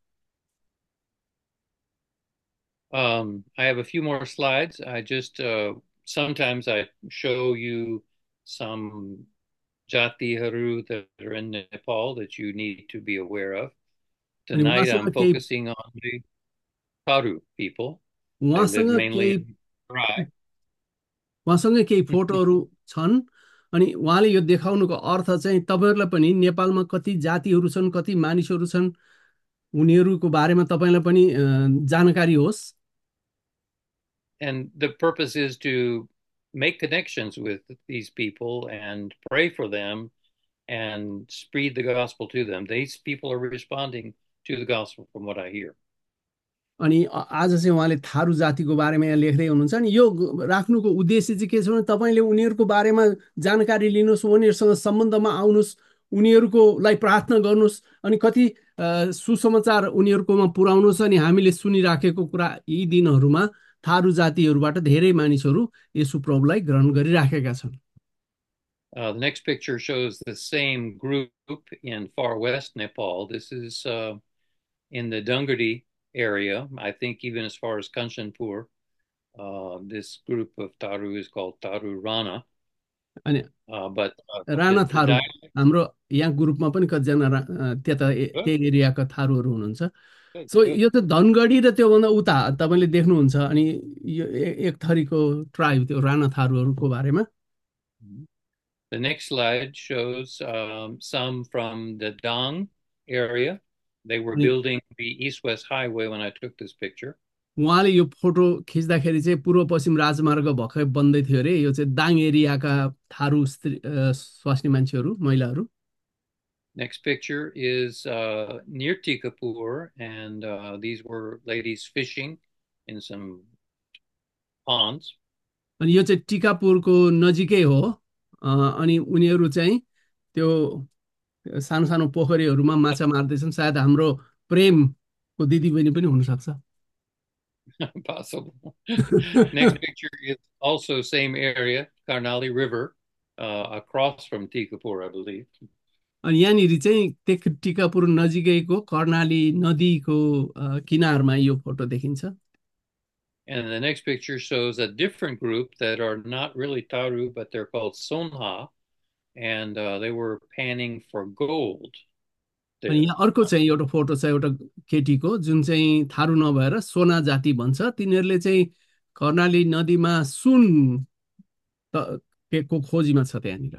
I have a few more slides. I just sometimes I show you some jatiharu that are in Nepal that you need to be aware of. Tonight I'm focusing on the Tharu people. They live mainly in Rai. उहाँसँगै केही फोटोहरू छन् अनि उहाँले यो देखाउनुको अर्थ चाहिँ तपाईहरुलाई पनि नेपालमा कति जातिहरू छन्, कति मानिसहरू छन्, उनीहरूको बारेमा तपाईलाई पनि जानकारी होस्। And the purpose is to make connections with these people and pray for them and spread the gospel to them. These people are responding to the gospel from what I hear. अनि आज चाहिँ उहाँले थारू जातिको बारेमा यहाँ लेख्दै हुनुहुन्छ। अनि यो राख्नुको उद्देश्य चाहिँ के छ भने तपाईले उनीहरूको बारेमा जानकारी लिनुस्, उनीहरूसँग सम्बन्धमा आउनुस्, उनीहरूकोलाई प्रार्थना गर्नुस्, अनि कति सुसमाचार उनीहरूकोमा पुर्याउनुस्। अनि हामीले सुनिराखेको कुरा यी दिनहरूमा थारू जातिहरूबाट धेरै मानिसहरू येशू प्रभुलाई ग्रहण गरिराखेका छन्। The next picture shows the same group in far west Nepal. This is in the Dungari area, I think even as far as Kanchanpur. This group of Taru is called Taru Rana. But Rana Tharu, हाम्रो यहाँ ग्रुपमा पनि कतिजना त्यता त्यही एरियाका थारूहरू हुनुहुन्छ। So यो त धनगढी र त्योभन्दा उता तपाईले देख्नुहुन्छ। अनि यो एक थरीको ट्राइब, त्यो राणा थारूहरूको बारेमा। Mhm. The next slide shows some from the Dang area. They were अनि building the East-West Highway when I took this picture. उहाँले यो फोटो खिच्दाखेरि चाहिँ पूर्व पश्चिम राजमार्ग भर्खरै बन्दै थियो अरे यो चाहिँ दाङ एरियाका थारू स्वास्नी मान्छेहरू महिलाहरू Next picture is near Tikapur, and these were ladies fishing in some ponds. अनि यो चाहिँ टिकापुरको नजिकै हो अनि उनीहरू चाहिँ त्यो सानो सानो पोखरीहरूमा माछा मार्दैछन् सायद हाम्रो प्रेमको दिदीबहिनी पनि हुनसक्छ Possible. Next picture is also same area, Karnali River, across from Tikapur, I believe. अनि यहाँनिर चाहिँ टिकापुर नजिकैको कर्णाली नदीको किनारमा यो फोटो देखिन्छ And the next picture shows a different group that are not really Taru, but they're called Sonha, and they were panning for gold अनि there. यहाँ अर्को चाहिँ एउटा फोटो छ एउटा केटीको जुन चाहिँ थारू नभएर सोना जाति भन्छ तिनीहरूले चाहिँ कर्णाली नदीमा सुन को खोजीमा छ त्यहाँनिर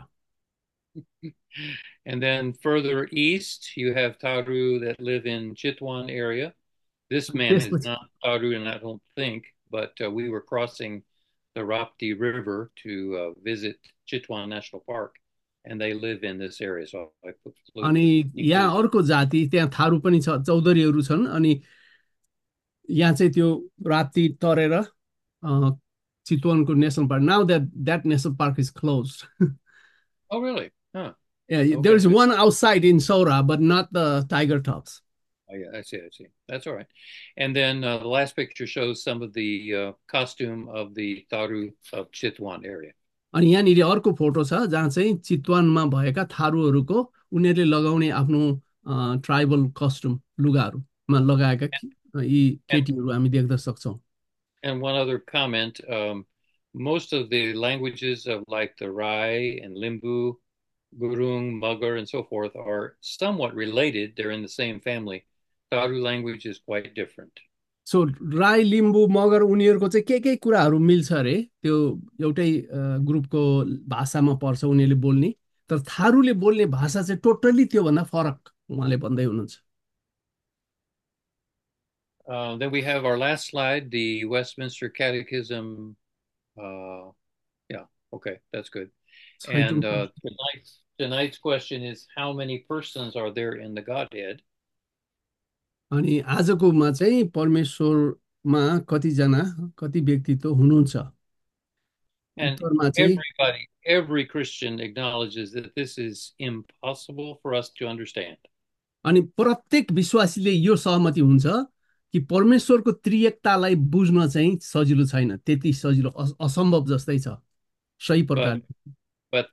And then further east, you have Taru that live in Chitwan area. This man is त्यसपछि not Taru, and I don't think, but we were crossing the Rapti River to visit Chitwan National Park, and they live in this area. So I अनि included. यहाँ अर्को जाति त्यहाँ थारू पनि छ चौधरीहरू छन् अनि यहाँ चाहिँ त्यो राप्ती तरेर चितवनको national park now that that national park is close Oh, really? Huh. There Okay. Is one outside in Sauraha but not the Tiger Tops Oh, yeah, I see. I see. That's all right. And then the last picture shows some of the costume of the Taru of Chitwan area. अनि यहाँनिर अर्को photo छ जहाँ चाहिँ चितवनमा भएका थारूहरूको उनीहरूले लगाउने आफ्नो ट्राइबल कस्ट्युम लुगाहरूमा लगाएका यी And केटीहरू हामी देख्न सक्छौँ and one other comment, most of the languages of like the Rai and Limbu, Gurung, Mugger, and so forth are somewhat related. They're in the same family. Taru language is quite different. So Rai Limbu Magar उनीहरूको चाहिँ के कुराहरू मिल्छ अरे त्यो एउटै ग्रुपको भाषामा पर्छ उनीहरूले बोल्ने तर थारूले बोल्ने भाषा चाहिँ टोटल्ली त्योभन्दा फरक उहाँले भन्दै हुनुहुन्छ Then we have our last slide, the Westminster Catechism. Uh, yeah, okay, that's good. छैटौँ And tonight's question is how many persons are there in the Godhead? अनि आजकोमा चाहिँ परमेश्वरमा कतिजना कति व्यक्तित्व हुनुहुन्छ And उत्तरमा चाहिँ every Christian acknowledges that this is impossible for us to understand. अनि प्रत्येक विश्वासीले यो सहमति हुन्छ कि परमेश्वरको त्रिएकतालाई बुझ्न चाहिँ सजिलो छैन त्यति सजिलो असम्भव जस्तै छ सही But प्रकारले but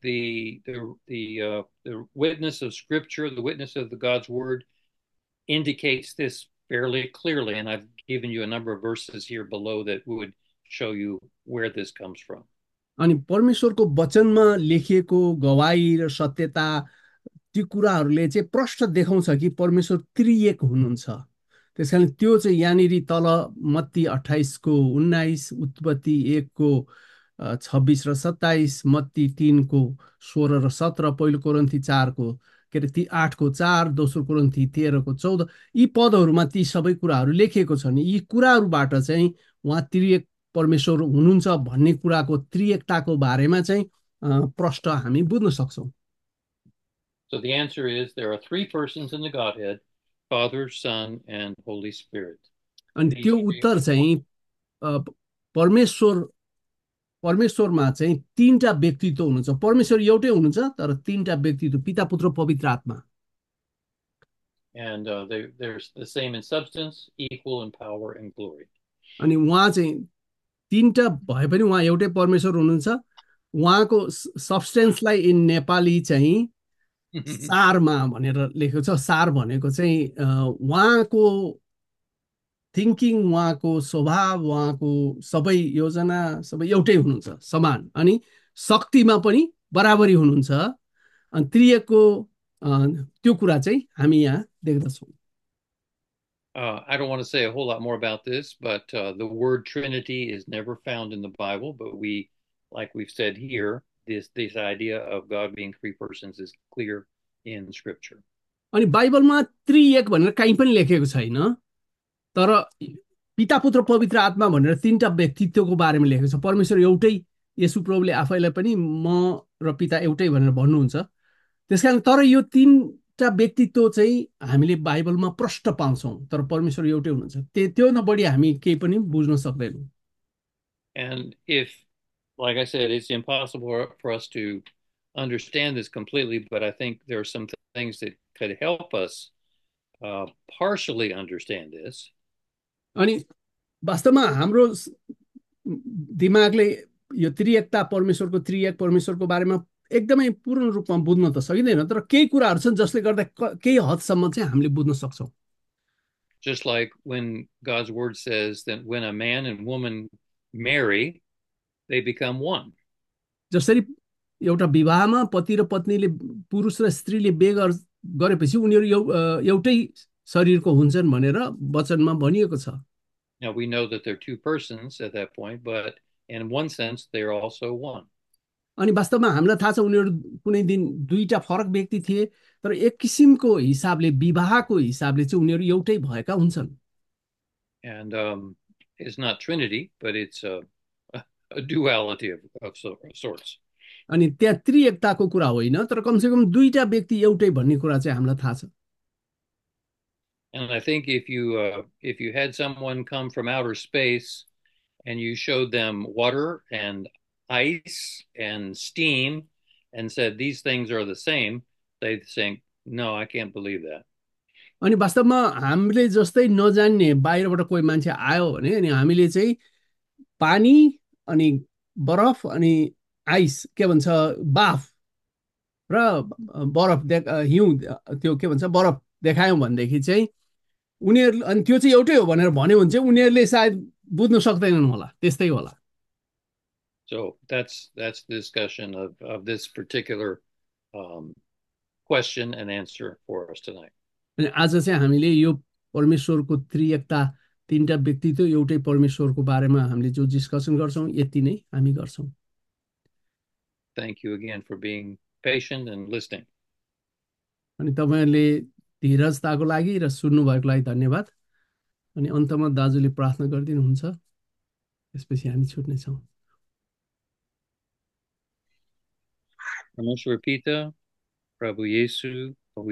the witness of Scripture, the witness of the God's Word, indicates this fairly clearly. And I've given you a number of verses here below that would show you where this comes from. अनि परमेश्वरको वचनमा लेखिएको गवाई र सत्यता ती कुराहरूले चाहिँ प्रष्ट देखाउँछ कि परमेश्वर त्रिएक हुनुहुन्छ त्यस कारण त्यो चाहिँ यहाँनिर तल मत्ती 28को 19 उत्पत्ति 1को 26 र 27 मत्ती 3को 16 र 17 पहिलो कोरिन्थी 4को के अरे ती 8को 4 दोस्रो कोरिन्थी 13को 14 यी पदहरूमा ती सबै कुराहरू लेखिएको छन् यी कुराहरूबाट चाहिँ उहाँ त्रिएक परमेश्वर हुनुहुन्छ भन्ने कुराको त्रिएकताको बारेमा चाहिँ प्रष्ट हामी बुझ्न सक्छौँ So the answer is there are three persons in the Godhead, Father, Son, and Holy Spirit. अनि These त्यो three उत्तर चाहिँ परमेश्वर परमेश्वरमा चाहिँ तीनटा व्यक्तित्व हुनुहुन्छ परमेश्वर एउटै हुनुहुन्छ तर तीनटा व्यक्तित्व पिता पुत्र पवित्र आत्मा and they're the same in substance, equal in power and glory. अनि उहाँ चाहिँ तीनटा भए पनि उहाँ एउटै परमेश्वर हुनुहुन्छ उहाँको सब्सटेन्सलाई इन नेपाली चाहिँ सारमा भनेर लेखेको छ सार भनेको चाहिँ उहाँको थिङ्किङ उहाँको स्वभाव उहाँको सबै योजना सबै एउटै हुनुहुन्छ समान अनि शक्तिमा पनि बराबरी हुनुहुन्छ अनि त्रिएकको त्यो कुरा चाहिँ हामी यहाँ देख्दछौँ I don't want to say a whole lot more about this, but the word Trinity is never found in the Bible. But we, like we've said here, this idea of God being three persons is clear in Scripture. अनि बाइबलमा त्रिएक भनेर कहीँ पनि लेखेको छैन, तर पिता पुत्र पवित्र आत्मा भनेर तीनटा व्यक्तित्वको बारेमा लेखेको छ। परमेश्वर एउटै, येशू प्रभुले आफैलाई पनि म र पिता एउटै भनेर भन्नुहुन्छ। त्यसकारण तर यो तीनटा व्यक्तित्व चाहिँ हामीले बाइबलमा प्रष्ट पाउँछौँ, तर परमेश्वर एउटै हुनुहुन्छ। त्यो न बढी हामी केही पनि बुझ्न सक्दैनौँ। And if, like I said, it's impossible for us to understand this completely, but I think there are some things that could help us partially understand this. अनि वास्तवमा हाम्रो दिमागले यो त्रिएकता परमेश्वरको त्रिएक परमेश्वरको बारेमा एकदमै पूर्ण रूपमा बुझ्न त सकिँदैन, तर केही कुराहरू छन् जसले गर्दा केही हदसम्म चाहिँ हामीले बुझ्न सक्छौँ। Just like when God's word says that when a man and woman marry, they become one. जसरी एउटा विवाहमा पति र पत्नीले, पुरुष र स्त्रीले गरेपछि उनीहरू एउटै शरीरको हुन्छन् भनेर वचनमा भनिएको छ। Now we know that they're two persons at that point, but in one sense they're also one. अनि वास्तवमा हामीलाई थाहा छ उनीहरू कुनै दिन दुईटा फरक व्यक्ति थिए, तर एक किसिमको हिसाबले, विवाहको हिसाबले चाहिँ उनीहरू एउटै भएका हुन्छन्। And it's not Trinity, but it's a duality of sorts. अनि त्यहाँ त्रिएकताको कुरा होइन, तर कमसेकम दुईटा व्यक्ति एउटै भन्ने कुरा चाहिँ हामीलाई थाहा छ। And I think if you had someone come from outer space and you showed them water and ice and steam and said these things are the same, they'd think, no, I can't believe that. अनि वास्तवमा हामीले जस्तै नजान्ने बाहिरबाट कोही मान्छे आयो भने अनि हामीले चाहिँ पानी अनि बरफ अनि आइस के भन्छ बाफ र बरफ हिउँ त्यो के भन्छ बरफ देखायौँ भनेदेखि चाहिँ उनीहरू अनि त्यो चाहिँ एउटै हो भनेर भन्यो भने चाहिँ उनीहरूले सायद बुझ्न सक्दैनन् होला, त्यस्तै होला। So that's the discussion of this particular question and answer for us tonight. अनि आज चाहिँ हामीले यो परमेश्वरको त्रिएकता, तीनटा व्यक्तित्व एउटै परमेश्वरको बारेमा हामीले जो डिस्कसन गर्छौँ यति नै हामी गर्छौँ। Thank you again for being patient and listening. अनि तपाईहरुले धीरजताको लागि र सुन्नुभएको लागि धन्यवाद। अनि अन्तमा दाजुले प्रार्थना गरिदिनुहुन्छ, त्यसपछि हामी छुट्नेछौँ। परमेश्वर पिता, प्रभु येशू